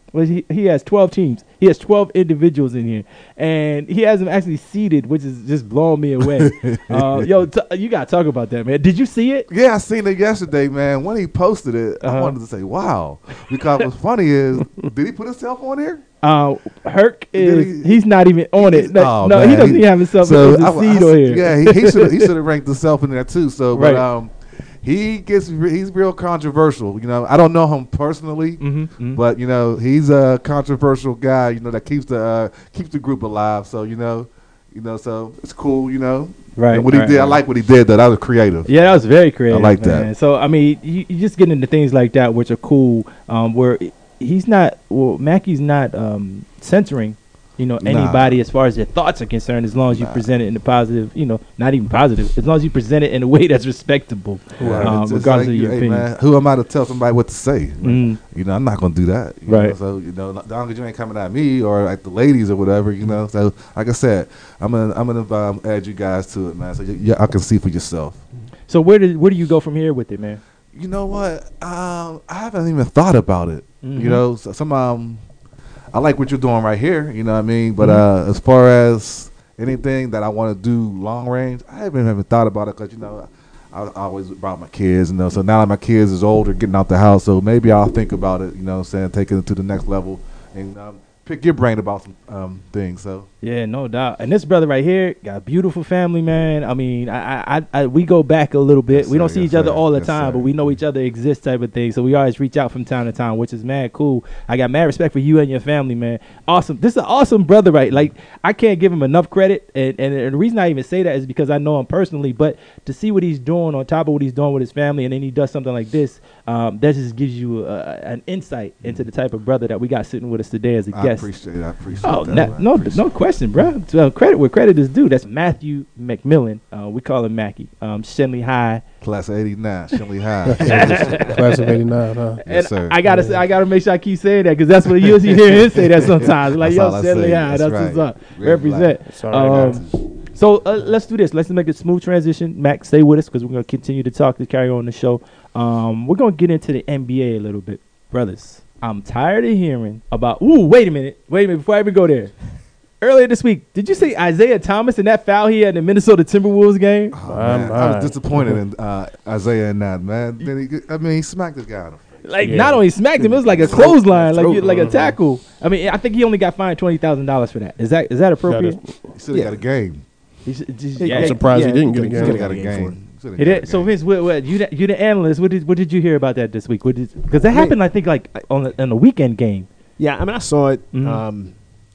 Well, he, he has twelve teams. He has twelve individuals in here, and he has them actually seated, which is just blowing me away. uh, yo, t- you gotta talk about that, man. Did you see it? Yeah, I seen it yesterday, man. When he posted it, Uh-huh. I wanted to say, "Wow!" Because what's funny is, did he put himself on here? Uh, Herc is Did he- he's not even on it. No, Oh, no man. he doesn't even have himself So as a I- I- seed on here. Yeah, he, he should he should have ranked himself in there too. So, Right. but um, he gets re- he's real controversial. You know, I don't know him personally, Mhm, mhm. but you know, he's a controversial guy. You know, that keeps the uh, keeps the group alive. So you know, you know, so it's cool. You know, Right, And what he right, did, I right. like what he did. Though that was creative. Yeah, that was very creative. I like that. man. So I mean, you, you just get into things like that, which are cool. Um, where he's not, well, Mackey's not um censoring, you know, Nah. anybody as far as their thoughts are concerned. As long as you Nah. present it in a positive, you know, not even positive. As long as you present it in a way that's respectable, Right. um, It's just regardless like, of your hey, opinion. man, who am I to tell somebody what to say? Mm. You know, I'm not gonna do that. you Right. know, So you know, as long as you ain't coming at me or like the ladies or whatever, you know. So like I said, I'm gonna I'm gonna um, add you guys to it, man. So y- yeah, I can see for yourself. So where did where do you go from here with it, man? You know what? Um, I haven't even thought about it. Mhm. You know, so some um, I like what you're doing right here. You know what I mean? But Mhm. uh, as far as anything that I want to do long range, I haven't even thought about it because you know, I, I always brought my kids. You know, so now that my kids is older, getting out the house, so maybe I'll think about it. You know, what I'm saying, taking it to the next level and um, pick your brain about some um, things. So Yeah, no doubt. And this brother right here got a beautiful family, man. I mean, I, I, I we go back a little bit. Yes, we don't sir, see yes, each other sir, all the yes, time, sir. but we know each other exists type of thing. So we always reach out from time to time, which is mad cool. I got mad respect for you and your family, man. Awesome. This is an awesome brother, right? Like, I can't give him enough credit. And, and, and the reason I even say that is because I know him personally. But to see what he's doing on top of what he's doing with his family, and then he does something like this, um, that just gives you uh, an insight into the type of brother that we got sitting with us today as a I guest. appreciate it. I appreciate Oh, that. na- man. I no, appreciate no it. question, bro. So, credit where credit is due. That's Matthew McMillan. Uh, we call him Mackie. Um, Shenley High. Class of eighty-nine, Shenley High. Class of eighty-nine, huh? Yes, and sir. I gotta say, I gotta make sure I keep saying that because that's what you usually hear him say that sometimes. Like, That's yo, all I Shenley say. High. That's, That's what's right. up. Real Represent. black. Sorry, Um, so uh, let's do this. Let's make a smooth transition. Mac, stay with us because we're gonna continue to talk to carry on the show. Um, we're gonna get into the N B A a little bit, brothers. I'm tired of hearing about. Ooh, wait a minute. Wait a minute before I even go there. Earlier this week, did you see Isaiah Thomas and that foul he had in the Minnesota Timberwolves game? Oh, My, man, I my. was disappointed in uh, Isaiah in that, man. Then he, I mean, he smacked this guy in the face. Like, Yeah. not only smacked him, it was like a Throat- clothesline, like throat, you- like a uh-huh. tackle. I mean, I think he only got fined twenty thousand dollars for that. Is that is that appropriate? He should have Yeah. got a game. He should- just- I'm yeah. surprised he didn't get a He game. should have Yeah. got a Yeah. game. Shoulda He got did. a So game. Vince, what, what, you the, you the analyst. What did what did you hear about that this week? What did because that I mean- happened? I think like on the, on the weekend game. Yeah, I mean, I saw it. Mhm. Um,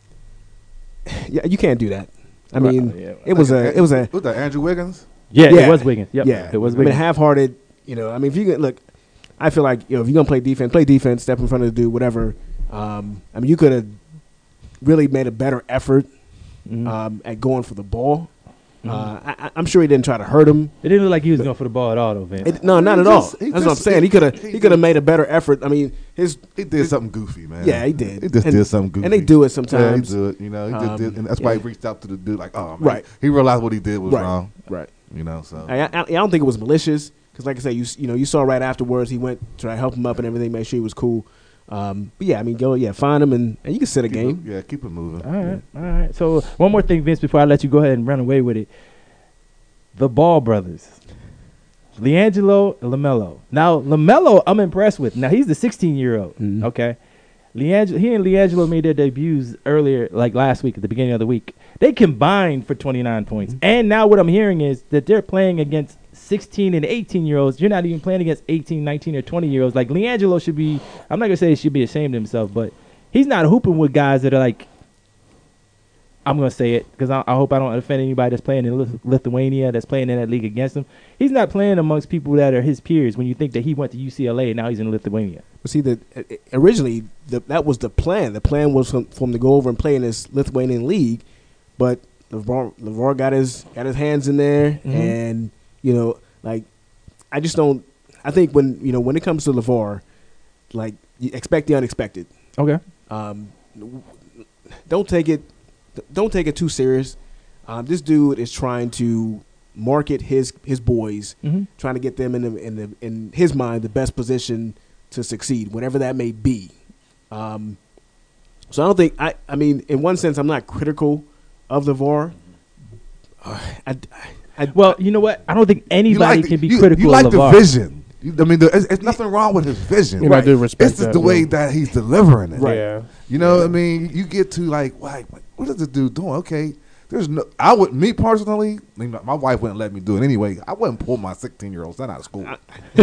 yeah, you can't do that. I Right. mean, Yeah. it was a, it was a, Who's that? Andrew Wiggins. Yeah, Yeah. it was Wiggins. Yep. yeah, it was I mean, Wiggins. half-hearted. You know, I mean, if you can look, I feel like you know, if you're gonna play defense, play defense, step in front of the dude, whatever. Um, I mean, you could have really made a better effort Mhm. um, at going for the ball. Mhm. Uh, I, I- I'm sure he didn't try to hurt him. It didn't look like he was going for the ball at all, though, Vince. It, no, not He at all. just- he That's what I'm just- saying. He could have he he could have just- made a better effort. I mean, his He did something goofy, man. yeah, he did. He just And- did something goofy. and they do it Yeah, he sometimes. do it. You know, he just Um, did, and that's why yeah. he reached out to the dude, like, oh, man. Right. He realized what he did was Right. wrong. Right. You know, so I, I, I don't think it was malicious because, like I said, you s- you know you saw right afterwards he went to try to help him up and everything, make sure he was cool. Um, but yeah, I mean, go yeah, find him and, and you can sit a keep game. It, yeah, keep it moving. All right, all right. So one more thing, Vince, before I let you go ahead and run away with it. The Ball brothers, LiAngelo and LaMelo. Now LaMelo, I'm impressed with. Now he's the sixteen-year-old. Mhm. Okay, LiAngelo, he and LiAngelo made their debuts earlier, like last week at the beginning of the week. They combined for twenty-nine points, and now what I'm hearing is that they're playing against sixteen and eighteen-year-olds. You're not even playing against eighteen, nineteen, or twenty-year-olds. Like LiAngelo should be. I'm not gonna say he should be ashamed of himself, but he's not hooping with guys that are like. I'm gonna say it because I, I hope I don't offend anybody that's playing in Lith- Lithuania, that's playing in that league against him. He's not playing amongst people that are his peers. When you think that he went to U C L A and now he's in Lithuania. But see, the uh, originally the, that was the plan. The plan was from, for him to go over and play in this Lithuanian league, but LeVar, LeVar got his got his hands in there, Mhm. and you know, like I just don't. I think when you know when it comes to LeVar, like you expect the unexpected. Okay. Um, don't take it. Don't take it too serious. Um, this dude is trying to market his his boys, Mhm. trying to get them in the, in the in his mind the best position to succeed, whatever that may be. Um, So I don't think I. I mean, in one sense, I'm not critical of LeVar. Uh, I, I, Well, you know what? I don't think anybody like can be you, critical You like of the LeVar. vision. You, I mean, there- it's, it's nothing wrong with his vision. And I do respect It's just that, the way yeah. that he's delivering it. Right. Yeah. You know what I mean? You get to like, like, what is this dude doing? Okay, there's no. I would, me personally, I mean, my wife wouldn't let me do it anyway. I wouldn't pull my sixteen-year-old son out of school.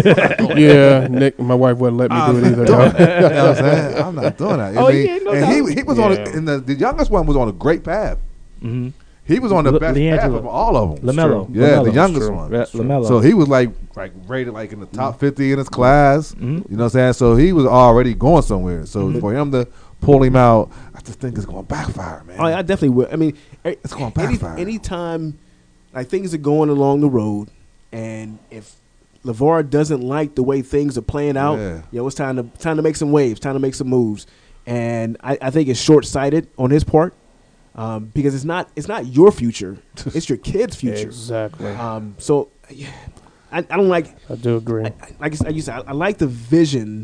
Yeah, Nick, my wife wouldn't let me do it either. doing though. it. You know what I'm saying? I'm not doing that. I Oh, mean, yeah, no and doubt. he he was on, a, Yeah. and the, the youngest one was on a great path. Mm-hmm. He was on the Le- best path LiAngelo. of all of them. LaMelo. Yeah, LaMelo. the youngest True. one. Ra- LaMelo. So he was like like rated like in the top fifty in his class. Mhm. You know what I'm saying? So he was already going somewhere. So Mm-hmm. for him to pull him out, I just think it's going to backfire, man. Oh, I definitely will. I mean, e- It's gonna any, backfire. anytime like things are going along the road, and if LeVar doesn't like the way things are playing out, Yeah. you know, it's time to time to make some waves, time to make some moves. And I, I think it's short sighted on his part, um, because it's not it's not your future, it's your kid's future. Exactly. Um, so yeah, I, I don't like I do agree. I, I, like I said, I, used to, I, I like the vision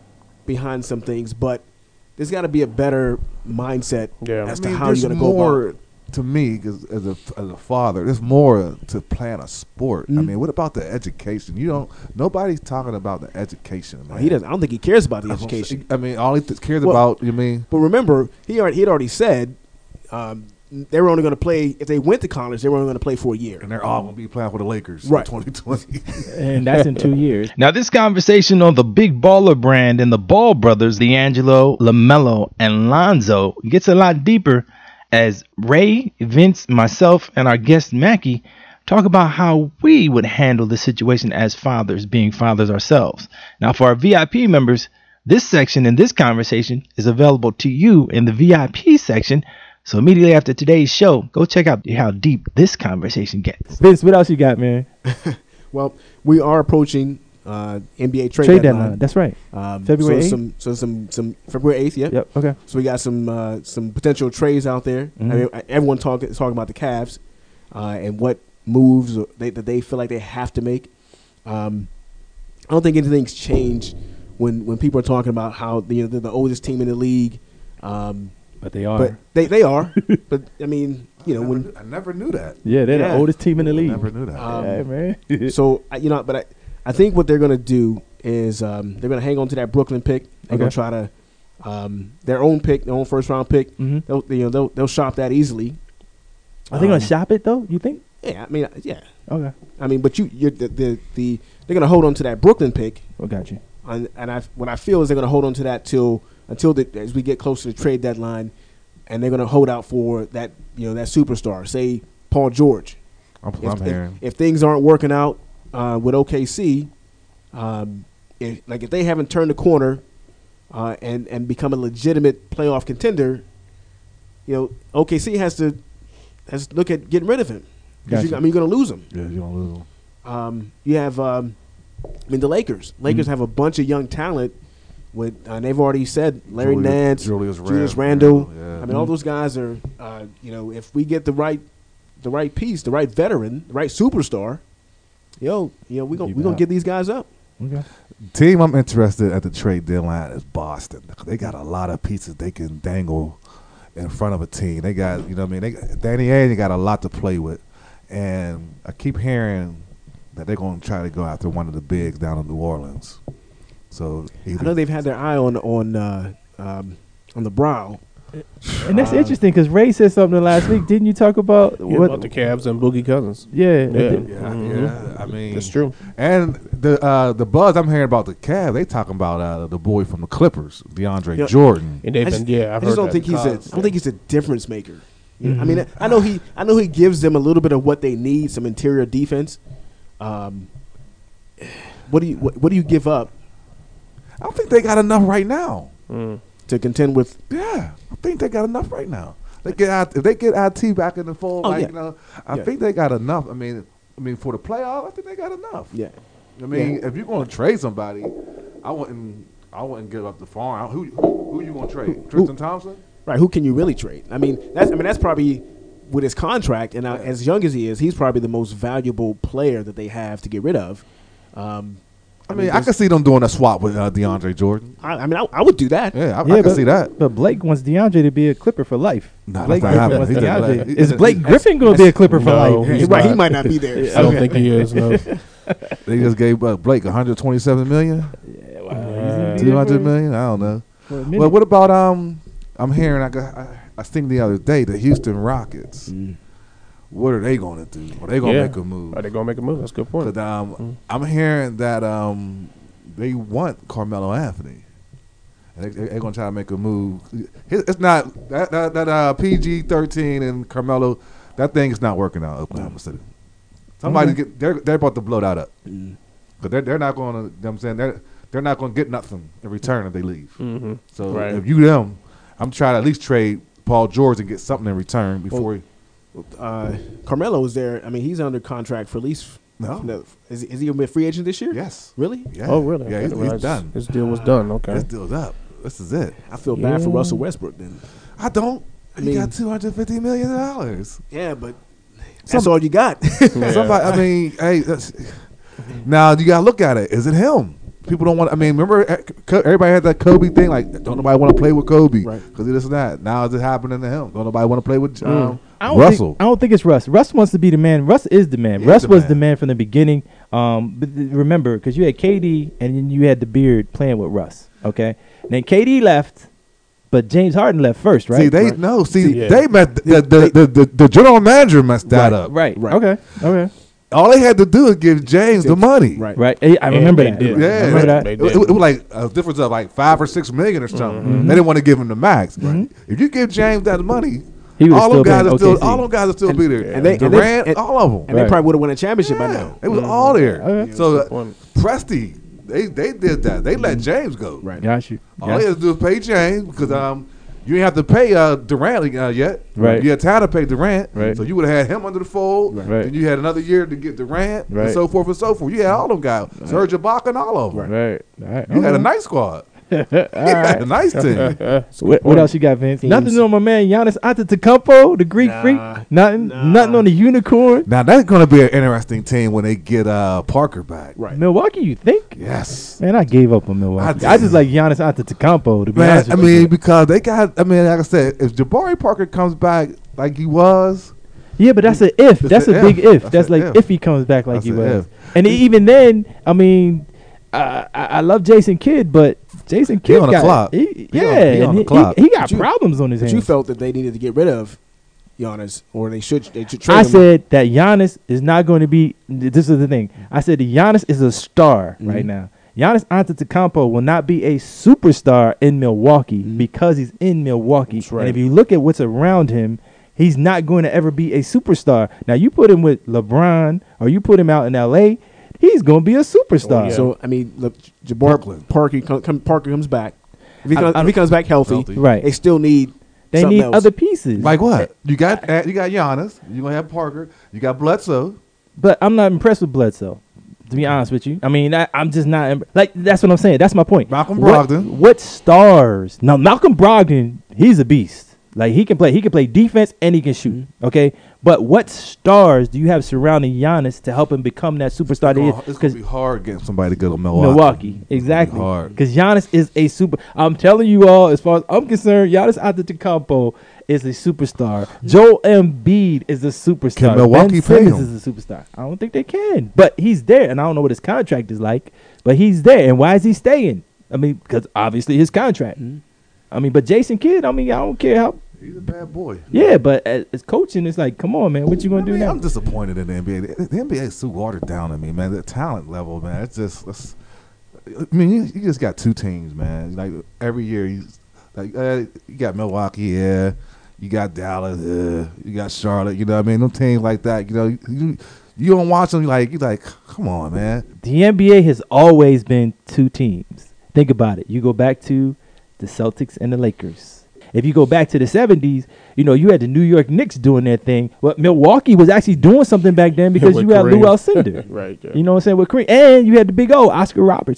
behind some things, but there's got to be a better mindset Yeah. as I to mean, how there's you're going to go more about it. to me 'cause as a as a father. There's more to playing a sport. I Mhm. mean, what about the education? You don't. Nobody's talking about the education, man. Well, he doesn't. I don't think he cares about the That's what I'm education. saying. I mean, all he th- cares Well- about. You mean? But remember, he already, he had already said um, they were only going to play if they went to college. They were only going to play for a year. And they're all gonna be playing for the Lakers, Right. in twenty twenty. And that's in two years. Now, this conversation on the Big Baller brand and the Ball brothers, D'Angelo, LaMelo, and Lonzo, gets a lot deeper as Ray, Vince, myself, and our guest Mackie talk about how we would handle the situation as fathers, being fathers ourselves. Now, for our V I P members, this section in this conversation is available to you in the V I P section. So immediately after today's show, go check out how deep this conversation gets. Vince, what else you got, man? Well, we are approaching uh, N B A trade, Trade deadline. deadline. That's right. Um, February so eighth? some so some some February eighth. Yeah. Yep. Okay. So we got some uh, some potential trades out there. Mhm. I mean, everyone talking talking about the Cavs uh, and what moves they, that they feel like they have to make. Um, I don't think anything's changed when when people are talking about how you know they're the oldest team in the league. Um, But they are. but they they are. But I mean, you know I, when never, I never knew that. yeah, they're Yeah. the oldest team in the league. Never knew that. Um, yeah, man. so I- you know, but I, I think what they're gonna do is um, they're gonna hang on to that Brooklyn pick. They're gonna Okay. try to um, their own pick, their own first round pick. hmm They'll you know they'll they'll shop that easily. Are they gonna Um, shop it though? You think? Yeah, I mean, yeah, Okay. I mean, but you you're the the, the they're gonna hold on to that Brooklyn pick, Well, got you. and, and I what I feel is they're gonna hold on to that till until the, as we get closer to the trade deadline, and they're gonna hold out for that you know that superstar, say Paul George. I'm, If, I'm if, hearing. if things aren't working out uh, with O K C, um, if, like if they haven't turned the corner uh, and and become a legitimate playoff contender, you know O K C has to has to look at getting rid of him. 'Cause you- Gotcha. I mean, you're gonna lose him. Yeah, you don't lose. Um, you have, um, I mean, the Lakers. Lakers Mhm. have a bunch of young talent. With uh, they've already said Larry Julius- Nance, Julius Julius Randle, Randle. yeah. I mean, all those guys are. Uh, you know, if we get the right, the right piece, the right veteran, the right superstar, yo, you know, we gonna You we gonna bet. get these guys up. Okay. Team I'm interested at the trade deadline is Boston. They got a lot of pieces they can dangle in front of a team. They got, you know what I mean? They got, Danny Ainge got a lot to play with. And I keep hearing that they're going to try to go after one of the bigs down in New Orleans. So I know either, they've had their eye on on uh, um, on the brow. And that's Uh, interesting because Ray said something last week. Didn't you talk about Yeah, what? about the Cavs and Boogie Cousins. yeah. Yeah. and yeah, Mhm. yeah, I mean, That's true. And the uh, the buzz I'm hearing about the Cavs, they talking about uh, the boy from the Clippers, DeAndre Yeah. Jordan. And they've I been, just- yeah, I've I heard just don't that think in he's a. I college. don't think he's a difference maker. You know, I Mhm. mean, I know he. I know he gives them a little bit of what they need, some interior defense. Um, what do you what, what do you give up I don't think they got enough right now. Mm. to contend with? Yeah, I think they got enough right now. They get out, if they get I T back in the fold, Oh, like yeah. you know, I Yeah. think they got enough. I mean, I mean for the playoff, I think they got enough. Yeah, I mean, Yeah. if you're going to trade somebody, I wouldn't, I wouldn't give up the farm. Who, who, who you going to trade? Tristan Thompson? right. Who can you really trade? I mean, that's. I mean, that's probably with his contract and uh, as young as he is, he's probably the most valuable player that they have to get rid of. Um, I mean, I can see them doing a swap with uh, DeAndre Jordan. I, I mean, I, I would do that. Yeah, I, Yeah, I can but, see that. But Blake wants DeAndre to be a Clipper for life. Nah, Blake that's not Griffin happening. wants He did DeAndre. that. Is Blake Griffin going to be a Clipper for No, life? he's He's right. He not. might not be there. I don't think he is. No. They just gave uh, Blake one hundred twenty-seven million, Yeah, wow. Uh, He's gonna be two hundred there million. I don't know. for a minute. Well, what about um? I'm hearing. I got. I, I seen the other day the Houston Rockets. Mm. What are they going to do? Are they going to Yeah. make a move? Are they gonna make a move? That's a good point. 'Cause, um, Mm. I'm hearing that um, they want Carmelo Anthony. And they, they, they're going to try to make a move. It- It's not that that, that uh, P G thirteen and Carmelo. That thing is not working out in Oklahoma City. Somebody Okay. get they're they're about to blow that up. Mm. But they're they're not going to. You know what I'm saying they're they're not going to get nothing in return if they leave. Mm-hmm. So Right. if you them, I'm trying to at least trade Paul George and get something in return before. he, Uh, Carmelo is there. I mean, he's under contract for at least. No. no is, is he going to be a free agent this year? yes. Really? Yeah. Oh, really? Yeah, I he's, didn't he's realize done. His deal was done. Okay. This deal's up. This is it. I feel bad for Yeah. Russell Westbrook then. I don't. I He mean- got two hundred fifty million dollars. Yeah, but that's all you got. Yeah. Somebody. I mean, hey. That's, now you gotta look at it. Is it him? People don't want. I mean, remember eh, Co- everybody had that Kobe thing. Like, don't nobody want to play with Kobe Right. because of this and that. Now it's happening to him. Don't nobody want to play with um, I don't Russell. Think, I don't think it's Russ. Russ wants to be the man. Russ is the man. He is Russ the was man. the man from the beginning. Um, but th- remember, because you had K D and then you had the beard playing with Russ. Okay, and then K D left, but James Harden left first, right? See, they Right. no. See, Yeah. they met the the, the, the the general manager messed that right, up. right, Right. Okay, okay, All they had to do is give James the money. Right. right. Eh, I remember they that. did. I Yeah, remember that. They It, it- it was like a difference of like five or six million or something. Mm-hmm. They didn't want to give him the max. If you give James that money, He would've all still them guys been are still O K C. all them guys will still And- be there. and they- and they- Durant, and- all of them. And they Right. probably would have won a championship by Yeah, now. it was all there. Okay. So Good uh, point. Presti, they they did that. They let James go. Right. Got you. All Got they you. had to do is pay James because um you didn't have to pay uh, Durant uh, yet. Right. You had time to pay Durant. Right. So you would have had him under the fold. Right. Then you had another year to get Durant Right. and so forth and so forth. You had all them guys. Serge Ibaka and all of them. Right. All right. You had a Okay. nice squad. All You had a right. nice team. What, what else you got, Vince? Teams. Nothing on my man Giannis Antetokounmpo, the Greek Nah, freak. Nothing. nah. Nothing on the unicorn. Now that's going to be an interesting team when they get uh, Parker back. Right. Milwaukee, you think? Yes. Man, I gave up on Milwaukee. I I, did. just like Giannis Antetokounmpo, to be Man, honest I with mean, you. because they got, I mean, like I said, if Jabari Parker comes back like he was, Yeah, but that's an if. That's That's a a big if. if. That's That's a like if. if he comes back like That's he a was. if. And even then, I mean, uh, I, I love Jason Kidd, but Jason Kidd on the got clock. He, He on- yeah, he on and the he, clock. he, he got But you- problems on his But hands. you felt that they needed to get rid of Giannis, or they should they should trade I him. said that Giannis is not going to be. This is the thing. I said that Giannis is a star Mm-hmm. right now. Giannis Antetokounmpo will not be a superstar in Milwaukee Mhm. because he's in Milwaukee. That's right. And if you look at what's around him, he's not going to ever be a superstar. Now you put him with LeBron or you put him out in L A, he's going to be a superstar. Oh, yeah. So I mean, look, Jabbar Brooklyn. Parker come, come, Parker comes back. If he I- comes, I if he comes back healthy, Healthy. Right. they still need. They something need else. other pieces. like what? You got uh, you got Giannis. You're going to have Parker. You got Bledsoe. But I'm not impressed with Bledsoe, to be honest with you. I mean, I, I'm just not im- like that's what I'm saying. That's my point. Malcolm What- Brogdon. What, stars? Now Malcolm Brogdon, he's a beast. Like he can play. He can play defense and he can shoot. Mm-hmm. Okay, but what stars do you have surrounding Giannis to help him become that superstar? that he is? It's going Because to be hard getting somebody to go to Milwaukee. Milwaukee, exactly. hard. Because Giannis is a super. I'm telling you all, as far as I'm concerned, Giannis Antetokounmpo is a superstar. Joel Embiid is a superstar. Can Milwaukee Ben pay Simmons him? is a superstar. I don't think they can, but he's there, and I don't know what his contract is like, but he's there. And why is he staying? I mean, because obviously his contract. I mean, but Jason Kidd, I mean, I don't care how. He's a bad boy. Yeah, but as, as coaching, it's like, come on, man, what you gonna I do mean, now? I'm disappointed in the N B A. The, the N B A is so watered down to me, man. The talent level, man. It's just. It's, I mean, you, you just got two teams, man. Like every year, you like uh, you got Milwaukee, yeah. You got Dallas, yeah. You got Charlotte. You know, what I mean, them teams like that. You know, you you don't watch them. You like you like, come on, man. The N B A has always been two teams. Think about it. You go back to the Celtics and the Lakers. If you go back to the seventies, you know, you had the New York Knicks doing their thing. But Milwaukee was actually doing something back then because With you had Lou Kareem. Alcindor. Right. Yeah. You know what I'm saying? With Kareem. And you had the big O, Oscar Robertson.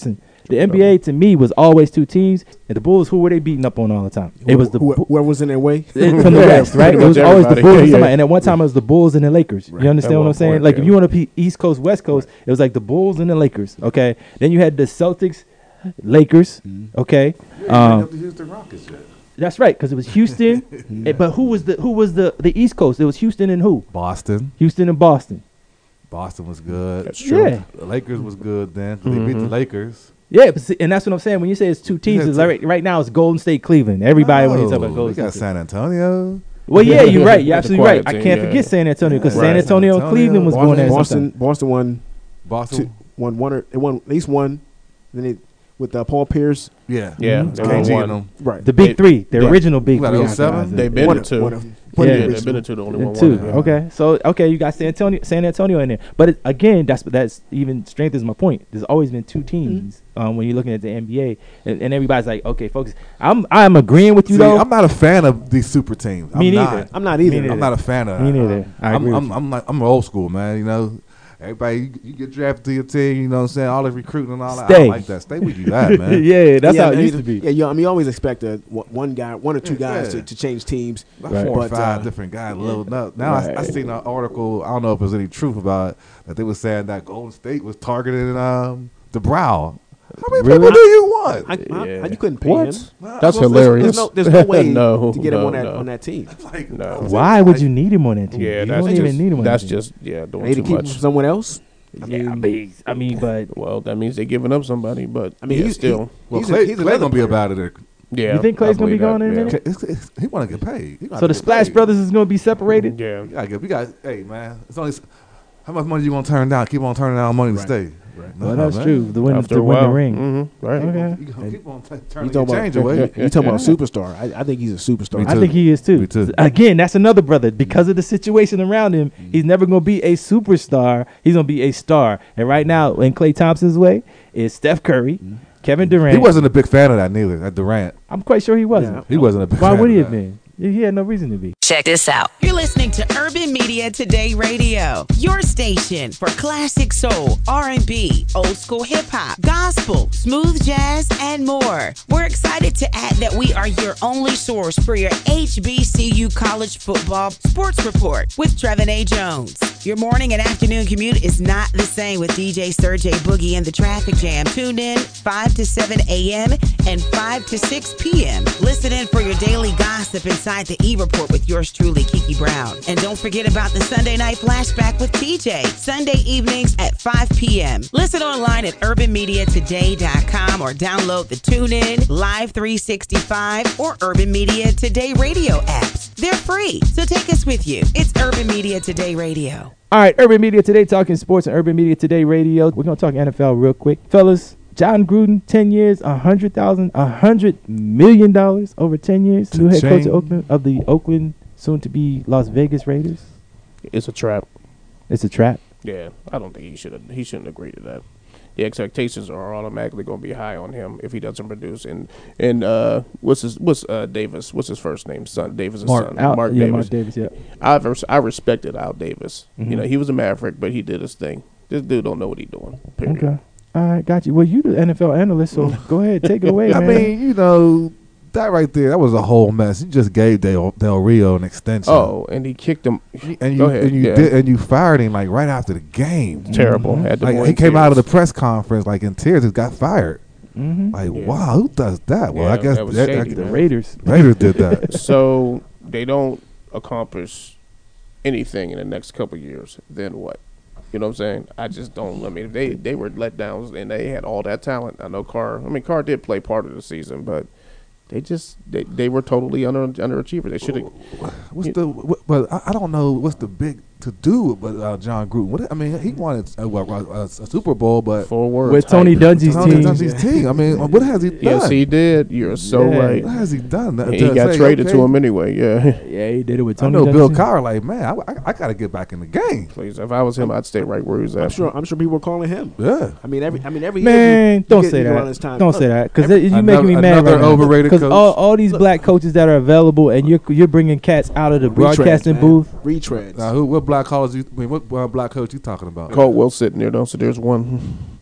The N B A to me was always two teams. And the Bulls, who were they beating up on all the time? It was the Who, whoever was in their way. it- from the West, right? It Pretty was much always the everybody. Bulls. Yeah, and yeah. somebody- And at one time, it was the Bulls and the Lakers. You understand At what one I'm saying? point, Like, if yeah. you want to be East Coast, West Coast, it was like the Bulls and the Lakers, okay? Then you had the Celtics, Lakers, okay? Um, the Houston Rockets yet. that's right, because it was Houston. eh, But who was the who was the, the East Coast? It was Houston and who? Boston. Houston and Boston. Boston was good. That's true. Yeah. The Lakers was good then. 'Cause They beat the Lakers. Yeah, but see, and that's what I'm saying. When you say it's two teams, Yeah, it's two- like right, right now it's Golden State, Cleveland. Everybody when you talk about Oh, Golden we got State. San Antonio. Well, yeah, you're right. You're The absolutely quiet right. I team, can't yeah. forget San Antonio because Right. San Antonio and San Cleveland was Antonio, going at it Boston, sometime. Boston won, Boston. two, won one or they won at least one. Then they with uh, Paul Pierce. Yeah. Yeah, Mhm. they K won G one. and them. Right. The big They- three, the yeah. original big What, three. oh seven? They been One to of- two. one of- Yeah. one of the Yeah, they've original. been to the only And one. two. won, yeah. Okay, so okay, you got San Antonio, San Antonio in there, but it, again, that's that's even strengthens my point. There's always been two teams um, when you're looking at the N B A, and, and everybody's like, okay, folks, I'm I'm agreeing with you See, though. I'm not a fan of these super teams. Me I'm neither. Not. I'm not either. Me neither. I'm not a fan of Me that. neither. I I'm, agree I'm, with you. I'm like I'm old school, man. You know, everybody you, you get drafted to your team. You know what I'm saying? All the recruiting and all that. I Stay. don't like that. Stay with you, that man. yeah, that's yeah, how I it mean, used to be. Yeah, you, I mean, you always expect a, one one guy, one or two guys Yeah. to, to change teams. Like Right. four or But, five uh, different guys loading up. Now I, I Right. seen an article. I don't know if there's any truth about it, that they were saying that Golden State was targeting um, the Brow. How many Really? people do you want? I, I, Yeah. you couldn't pay What? him. Well, That's well, hilarious. There's no, there's no way No, to get him no, on that no. on that team. Like, No. Why would you need him on that team? Yeah, you that's don't just even need him on that's that team. just yeah They doing to too keep him much. from someone else. I Yeah, I mean, mean, I mean, but Well, that means they're giving up somebody, but I mean, yeah, he's still. Well, he's a- Clay, he's Clay another gonna be player. about it. Yeah, You think Clay's I gonna be believe going that, in a yeah. minute? It's- it's- he want to get paid. He gonna so the get Splash paid. Brothers is going to be separated. Yeah, We gotta get. We got. Hey man, it's only. s- How much money you gonna turn down? Keep on turning down money to Right. stay. Right. No, Well, that's man. true. The win, after to a win the while. ring. Mm-hmm. Right. Okay. You gonna keep on t- You turning talking your about change away. you talking about a superstar? I, I think he's a superstar. Me I too. think he is too. Me too. Again, that's another brother. Because of the situation around him, he's never going to be a superstar. He's going to be a star. And right now, in Klay Thompson's way, is Steph Curry, Kevin Durant. He wasn't a big fan of that neither. That Durant. I'm quite sure he wasn't. Yeah. He wasn't a big Why fan would he of have that. been? He had no reason to be. Check this out. You're listening to Urban Media Today Radio, your station for classic soul, R and B, old school hip hop, gospel, smooth jazz, and more. We're excited to add that we are your only source for your H B C U college football sports report with Trevin A. Jones. Your morning and afternoon commute is not the same with D J Sergey Boogie and the Traffic Jam. Tune in five to seven a.m. and five to six p.m. Listen in for your daily gossip inside the E-Report with yours truly, Kiki Brown. And don't forget about the Sunday Night Flashback with T J, Sunday evenings at five p.m. Listen online at urban media today dot com or download the TuneIn, Live three sixty-five, or Urban Media Today Radio apps. They're free, so take us with you. It's Urban Media Today Radio. All right, Urban Media Today, talking sports and Urban Media Today Radio. We're going to talk N F L real quick. Fellas, John Gruden, ten years, one hundred thousand dollars, one hundred million dollars over ten years. New head coach of, Oakland, of the Oakland, soon-to-be Las Vegas Raiders. It's a trap. It's a trap. Yeah, I don't think he should have. He shouldn't agree to that. The expectations are automatically going to be high on him if he doesn't produce. And and uh, what's his what's uh, Davis? What's his first name? Son Davis' Mark, son. Al, Mark yeah, Davis. Mark Davis, yeah. I've res- I respected Al Davis. Mhm. You know, he was a Maverick, but he did his thing. This dude don't know what he's doing. Period. Okay. All right, got you. Well, you the N F L analyst, so go ahead, take it away, I man. mean, you know, that right there, that was a whole mess. You just gave Del, Del Rio an extension. Oh, and he kicked him. and you Go ahead, and you yeah. did and you fired him like right after the game. Terrible. Had to Like go he in came out of the tears. press conference like in tears. Just got fired. mm-hmm. Like Yeah. wow, who does that? Well, Yeah, I guess that was that- shady, that- the man. Raiders. Raiders did that. So they don't accomplish anything in the next couple of years. Then what? You know what I'm saying? I just don't. I mean, they they were let down and they had all that talent. I know Carr. I mean, Carr did play part of the season, but they just they, they were totally under underachievers. They should have. What's You- the? What, but I, I don't know what's the big to do. But uh, John Gruden. What I mean, he wanted uh, what, a, a Super Bowl, but Four words. With Tony hype. Dungy's Tony team. Dungy's team. I mean, what has he done? Yes, he did. You're so Yeah. right. What has he done? And To he got say, traded okay, to him anyway. Yeah. Yeah, he did it with I Tony know Bill Dungy. Cowher. Like, man, I, I, I got to get back in the game. Please, if I was him, I'd stay right where he was at. I'm sure. I'm sure people were calling him. Yeah. I mean, every. I mean, every year. Man, you- you don't get- say you go around that. this time. Don't Look, say that, because every- you Another- making me mad another right now. overrated Because coach. all, all these black coaches that are available, and you're you're bringing cats out of the retreads, broadcasting man. booth. Retreads. Now, who? What black college? You, I mean, what uh, black coach you talking about? Caldwell sitting there though, so there's one.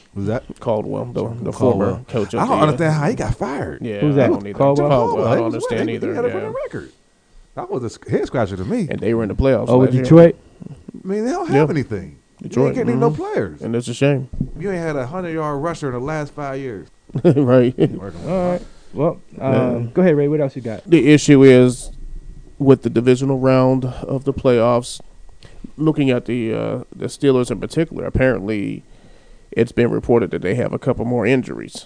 Was that Caldwell, the, the Caldwell. former coach of I don't the, understand how he got fired. Yeah, Who's I that? don't either. Caldwell? Caldwell, I He don't was understand winning. either. He had a yeah. winning record. That was a head scratcher to me. And they were in the playoffs. Oh, with last year. Detroit? I mean, they don't have Yeah. anything. Detroit, You ain't getting no mhm. players. And it's a shame. You ain't had a hundred yard rusher in the last five years. Right. All right. Well, um, go ahead, Ray. What else you got? The issue is with the divisional round of the playoffs. Looking at the uh, the Steelers in particular, apparently it's been reported that they have a couple more injuries.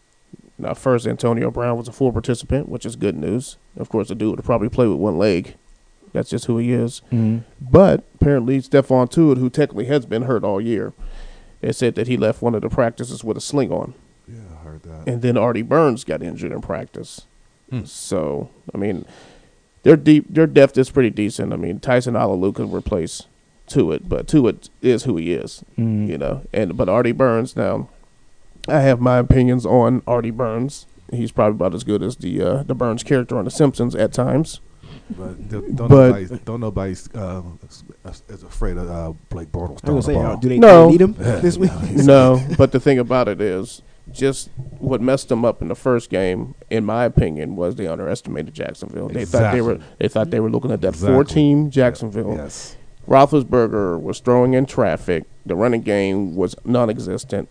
Now, first, Antonio Brown was a full participant, which is good news. Of course, the dude would probably play with one leg. That's just who he is. Mm-hmm. But apparently, Stephon Tuitt, who technically has been hurt all year, they said that he left one of the practices with a sling on. Yeah, I heard that. And then Artie Burns got injured in practice. Hmm. So, I mean, their deep, their depth is pretty decent. I mean, Tyson Alelu could replace Tuitt, but Tuitt is who he is, Mm-hmm. you know. And but Artie Burns, now, I have my opinions on Artie Burns. He's probably about as good as the uh, the Burns character on The Simpsons at times. But don't, don't But- nobody, don't nobody uh, is, is afraid of uh, Blake Bortles I was throwing gonna the say, uh, do ball. they, No. they need him this week? No, but the thing about it is, just what messed them up in the first game, in my opinion, was they underestimated Jacksonville. They thought they were Exactly. they thought they were looking at that Exactly. four-team Jacksonville. Yes. Roethlisberger was throwing in traffic. The running game was non-existent,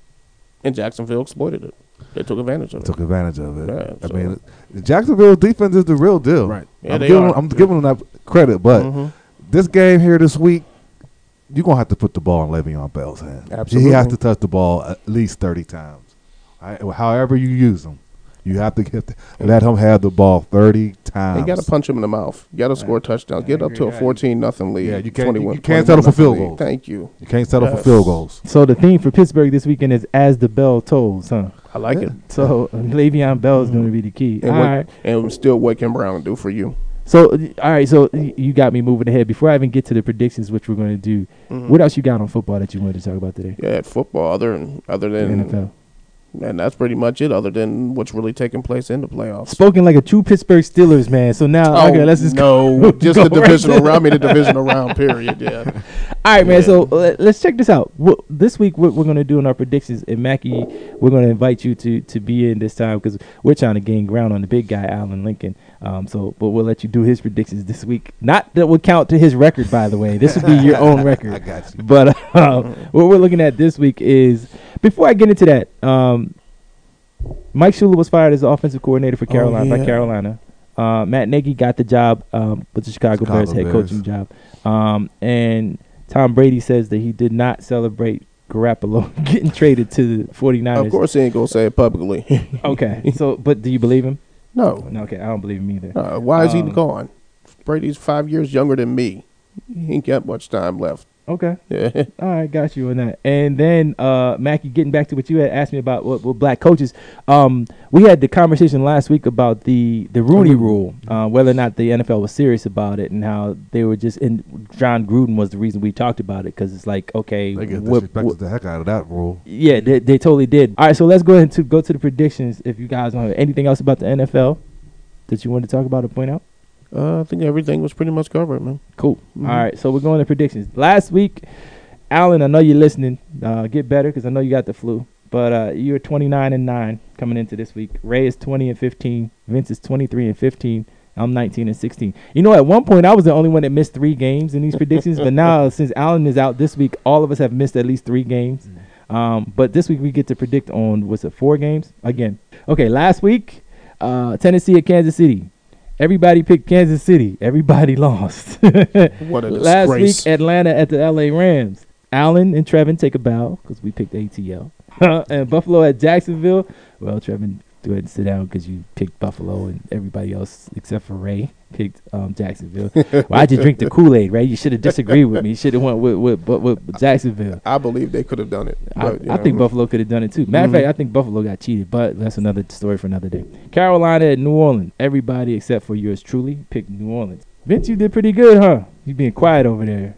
and Jacksonville exploited it. They took advantage of it. Took advantage of it. Yeah, I so- mean, Jacksonville's defense is the real deal. Right. Yeah, I'm they giving, are. I'm giving them that credit, but Mhm. this game here this week, you're gonna have to put the ball in Le'Veon Bell's hand. Absolutely. He has to touch the ball at least thirty times. All right? However you use him, you have to get the, let him have the ball thirty times. You got to punch him in the mouth. You got to score touchdowns. Get up to a fourteen nothing lead. Yeah, you can't- twenty-one you can't settle for twenty-one field nothing lead. goals. Thank you. You can't settle for Yes. field goals. So the theme for Pittsburgh this weekend is "As the Bell Tolls," huh? I like it. So uh, Le'Veon Bell is going to be the key. And All what, right. and still, what can Brown do for you? So uh, all right. So y- you got me moving ahead. Before I even get to the predictions, which we're going to do, Mhm. what else you got on football that you wanted to talk about today? Yeah, at football, other than other The than N F L. and that's pretty much it. Other than what's really taking place in the playoffs. Spoken like a true Pittsburgh Steelers man. So now, Oh, okay, let's just no, go, just go the right divisional to- round. I mean, the divisional round. Period. Yeah. All right, man. Yeah. So uh, let's check this out. Wh- this week, what we're going to do in our predictions, and Mackie, we're going to invite you to to be in this time because we're trying to gain ground on the big guy, Alan Lincoln. Um, so, but we'll let you do his predictions this week. Not that will count to his record, by the way. This will be your own record. I got you. But uh, what we're looking at this week is, before I get into that, um, Mike Shula was fired as the offensive coordinator for Oh, Carolina by yeah. Carolina. Uh, Matt Nagy got the job um, with the Chicago, Chicago Bears head Bears. coaching job. Um, and Tom Brady says that he did not celebrate Garoppolo getting traded to the 49ers. Of course, he ain't gonna say it publicly. Okay. So, but do you believe him? no. No, okay, I don't believe him either. Uh, why is he Um, gone? Brady's five years younger than me. He ain't got much time left. Okay. Yeah. All right, got you on that. And then, uh, Mackie, getting back to what you had asked me about what, what black coaches. Um, we had the conversation last week about the the Rooney Rule, uh, whether or not the N F L was serious about it, and how they were just. And John Gruden was the reason we talked about it because it's like, okay, They get what- disrespected what- the heck out of that rule. yeah, they, they totally did. All right, so let's go ahead and to go to the predictions. If you guys want anything else about the N F L that you wanted to talk about or point out. Uh, I think everything was pretty much covered, man. Cool. Mhm. All right, so we're going to predictions. Last week, Alan, I know you're listening. Uh, get better because I know you got the flu. But uh, you're twenty-nine and nine coming into this week. Ray is twenty and fifteen. Vince is twenty-three and fifteen. I'm nineteen and sixteen. You know, at one point I was the only one that missed three games in these predictions. But now, since Alan is out this week, all of us have missed at least three games. Um, but this week we get to predict on, was it four games? Again. Okay, last week, uh, Tennessee at Kansas City. Everybody picked Kansas City. Everybody lost. What a Last disgrace. week, Atlanta at the L A Rams. Allen and Trevin take a bow because we picked A T L. And Buffalo at Jacksonville. Well, Trevin, go ahead and sit down because you picked Buffalo, and everybody else except for Ray picked um, Jacksonville. Why'd you drink the Kool-Aid, Ray? You should have disagreed with me. You should have went with, with, with, with Jacksonville. I believe they could have done it. I, But, you I know, think Buffalo could have done it too. Matter of Mhm. fact, I think Buffalo got cheated, but that's another story for another day. Carolina at New Orleans. Everybody except for yours truly picked New Orleans. Vince, you did pretty good, huh? You being quiet over there.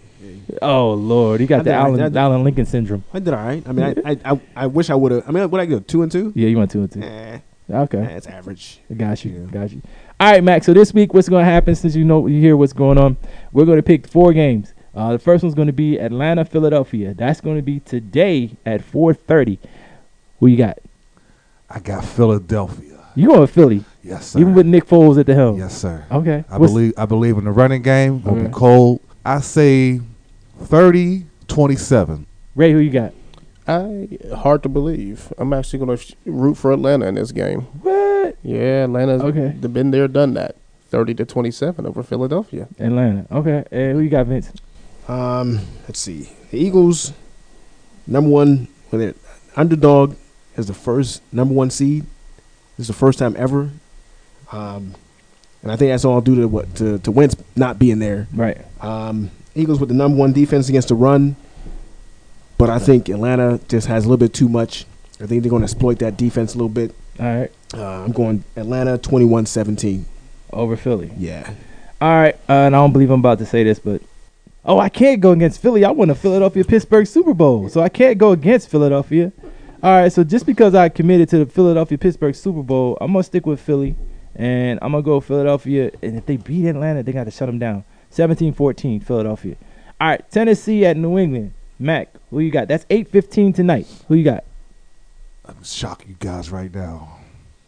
Oh Lord, you got I the did- I Alan did- Alan Lincoln syndrome. I did all right. I mean, I I, I, I wish I would have. I mean, what I go two and two? Yeah, you went two and two. Eh, Okay, that's average. I got you, Yeah. got you. All right, Max. So this week, what's going to happen? Since you know you hear what's going on, we're going to pick four games. Uh, the first one's going to be Atlanta, Philadelphia. That's going to be today at four thirty. Who you got? I got Philadelphia. You going with Philly? Yes, sir. Even with Nick Foles at the helm? Yes, sir. Okay. I What's- believe I believe in the running game. Gonna Okay. be cold. I say thirty twenty-seven. Ray, who you got? I hard to believe. I'm actually going to root for Atlanta in this game. What? Yeah, Atlanta's Okay. been there, done that. thirty to twenty-seven over Philadelphia. Atlanta. Okay. And who you got, Vince? Um, let's see. The Eagles, number one, when they're underdog as the first number one seed. This is the first time ever. Um, and I think that's all due to what to, to Wentz not being there. Right. Um, Eagles with the number one defense against the run, but I think Atlanta just has a little bit too much. I think they're going to exploit that defense a little bit. All right. Uh, I'm going Atlanta twenty-one seventeen. Over Philly. Yeah. All right. Uh, and I don't believe I'm about to say this, but oh, I can't go against Philly. I won a Philadelphia Pittsburgh Super Bowl, so I can't go against Philadelphia. All right. So just because I committed to the Philadelphia Pittsburgh Super Bowl, I'm gonna stick with Philly, and I'm gonna go Philadelphia. And if they beat Atlanta, they got to shut them down. seventeen fourteen Philadelphia. All right. Tennessee at New England. Mac, who you got? That's eight fifteen tonight. Who you got? I'm shocking you guys right now.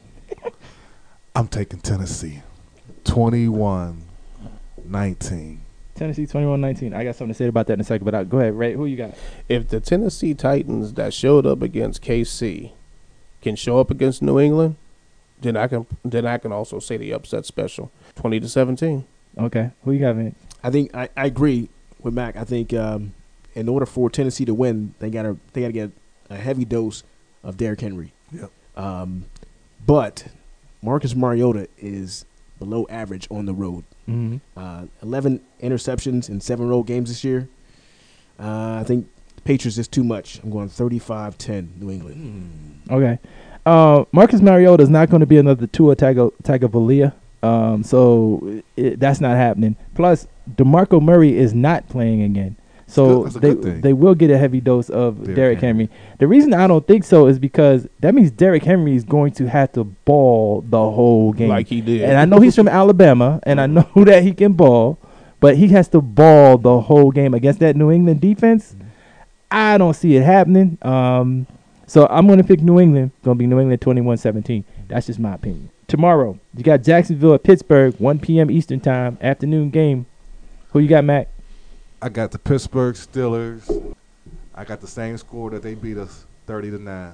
I'm taking Tennessee. twenty-one nineteen. Tennessee twenty-one nineteen. I got something to say about that in a second, but I, go ahead, Ray. Who you got? If the Tennessee Titans that showed up against K C can show up against New England, then I can then I can also say the upset special, twenty to seventeen. Okay. Who you got, Vince? I think I, I agree with Mac. I think um, in order for Tennessee to win, they gotta they gotta get a heavy dose of Derrick Henry. Yep. Um, but Marcus Mariota is below average on the road. Mm-hmm. Uh, eleven interceptions in seven road games this year. Uh, I think Patriots is too much. I'm going thirty-five ten New England. Okay. Uh, Marcus Mariota is not going to be another Tua Tago- Tagovailoa. Um, so it, that's not happening. Plus, DeMarco Murray is not playing again. So That's a they good thing. they will get a heavy dose of Derrick Derrick Henry. Henry. The reason I don't think so is because that means Derrick Henry is going to have to ball the whole game. Like he did. And I know he's from Alabama, and I know that he can ball, but he has to ball the whole game against that New England defense. I don't see it happening. Um, so I'm going to pick New England. Going to be New England twenty-one seventeen. That's just my opinion. Tomorrow, you got Jacksonville at Pittsburgh, one p.m. Eastern time, afternoon game. Who you got, Mac? I got the Pittsburgh Steelers. I got the same score that they beat us, thirty to nine.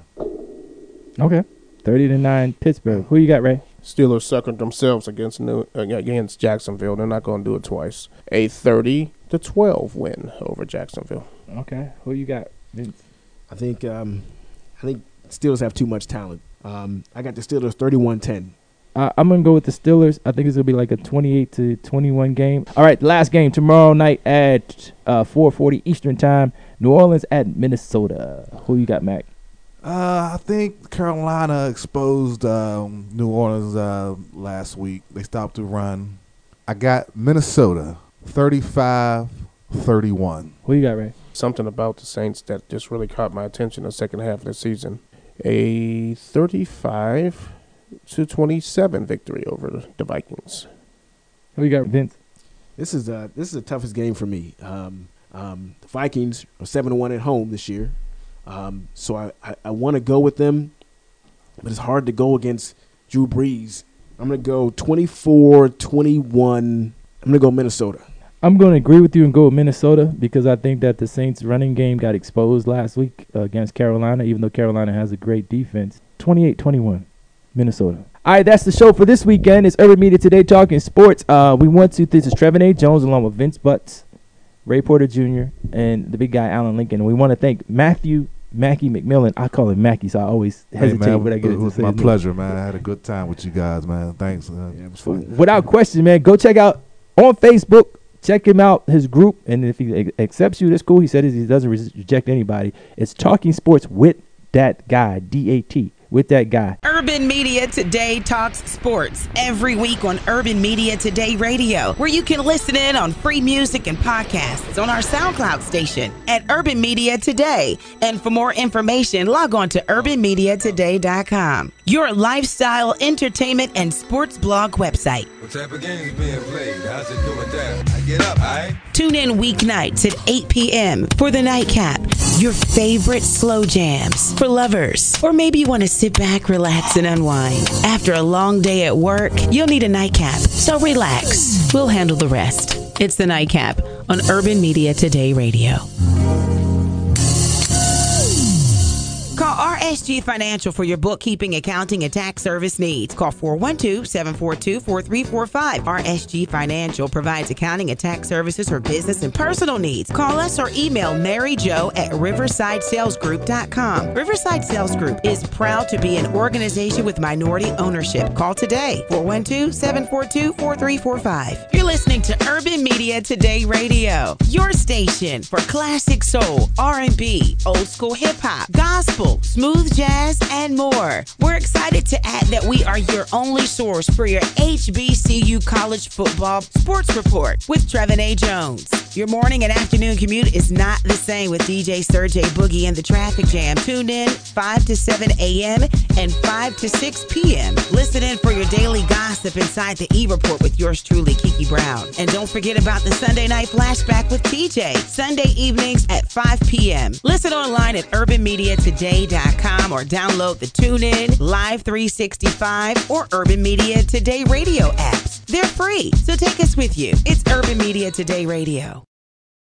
Okay. thirty to nine Pittsburgh. Who you got, Ray? Steelers suckered themselves against New, against Jacksonville. They're not going to do it twice. A thirty to twelve win over Jacksonville. Okay. Who you got, Vince? I think um, I think Steelers have too much talent. Um, I got the Steelers thirty-one ten. Uh, I'm going to go with the Steelers. I think it's going to be like a twenty-eight to twenty-one game. All right, last game tomorrow night at uh, four forty Eastern time. New Orleans at Minnesota. Who you got, Mac? Uh, I think Carolina exposed um, New Orleans uh, last week. They stopped the run. I got Minnesota thirty-five thirty-one. Who you got, Ray? Something about the Saints that just really caught my attention the second half of the season. A thirty-five to twenty-seven victory over the Vikings. Who you got, Vince? This is uh this is the toughest game for me. Um, um, the Vikings are seven to one at home this year, um, so I I, I want to go with them, but it's hard to go against Drew Brees. I'm gonna go twenty-four twenty-one. I'm gonna go Minnesota. I'm going to agree with you and go with Minnesota because I think that the Saints' running game got exposed last week uh, against Carolina, even though Carolina has a great defense. twenty-eight twenty-one, Minnesota. All right, that's the show for this weekend. It's Urban Media Today talking sports. Uh, we want to. This is Trevin A. Jones along with Vince Butts, Ray Porter Junior, and the big guy Alan Lincoln. And we want to thank Matthew Mackey McMillan. I call him Mackey, so I always hesitate hey man, when I get it into was saying my his name. pleasure, man. I had a good time with you guys, man. Thanks. Uh, Yeah, it was fun. Without question, man, go check out on Facebook. Check him out, his group, and if he ac- accepts you, that's cool. He said he doesn't re- reject anybody. It's Talking Sports with that guy, D A T, with that guy. Urban Media Today talks sports every week on Urban Media Today Radio, where you can listen in on free music and podcasts on our SoundCloud station at Urban Media Today. And for more information, log on to urban media today dot com, your lifestyle, entertainment, and sports blog website. What type of games being played? how's it going down? I get up, alright? Tune in weeknights at eight p.m. for The Nightcap, your favorite slow jams for lovers. Or maybe you want to sit back, relax, and unwind. After a long day at work, you'll need a nightcap, so relax. We'll handle the rest. It's The Nightcap on Urban Media Today Radio. Call R S G Financial for your bookkeeping, accounting, and tax service needs. Call four one two, seven four two, four three four five. R S G Financial provides accounting and tax services for business and personal needs. Call us or email Mary Jo at riverside sales group dot com. Riverside Sales Group is proud to be an organization with minority ownership. Call today, four one two, seven four two, four three four five. You're listening to Urban Media Today Radio, your station for classic soul, R and B, old school hip hop, gospel, smooth jazz, and more. We're excited to add that we are your only source for your H B C U college football sports report with Trevin A. Jones. Your morning and afternoon commute is not the same with D J Sergey Boogie and the Traffic Jam. Tune in five to seven a.m. and five to six p.m. Listen in for your daily gossip inside the E-Report with yours truly, Kiki Brown. And don't forget about the Sunday Night Flashback with T J, Sunday evenings at five p.m. Listen online at urban media today dot com or download the TuneIn, Live three sixty-five, or Urban Media Today Radio apps. They're free, so take us with you. It's Urban Media Today Radio.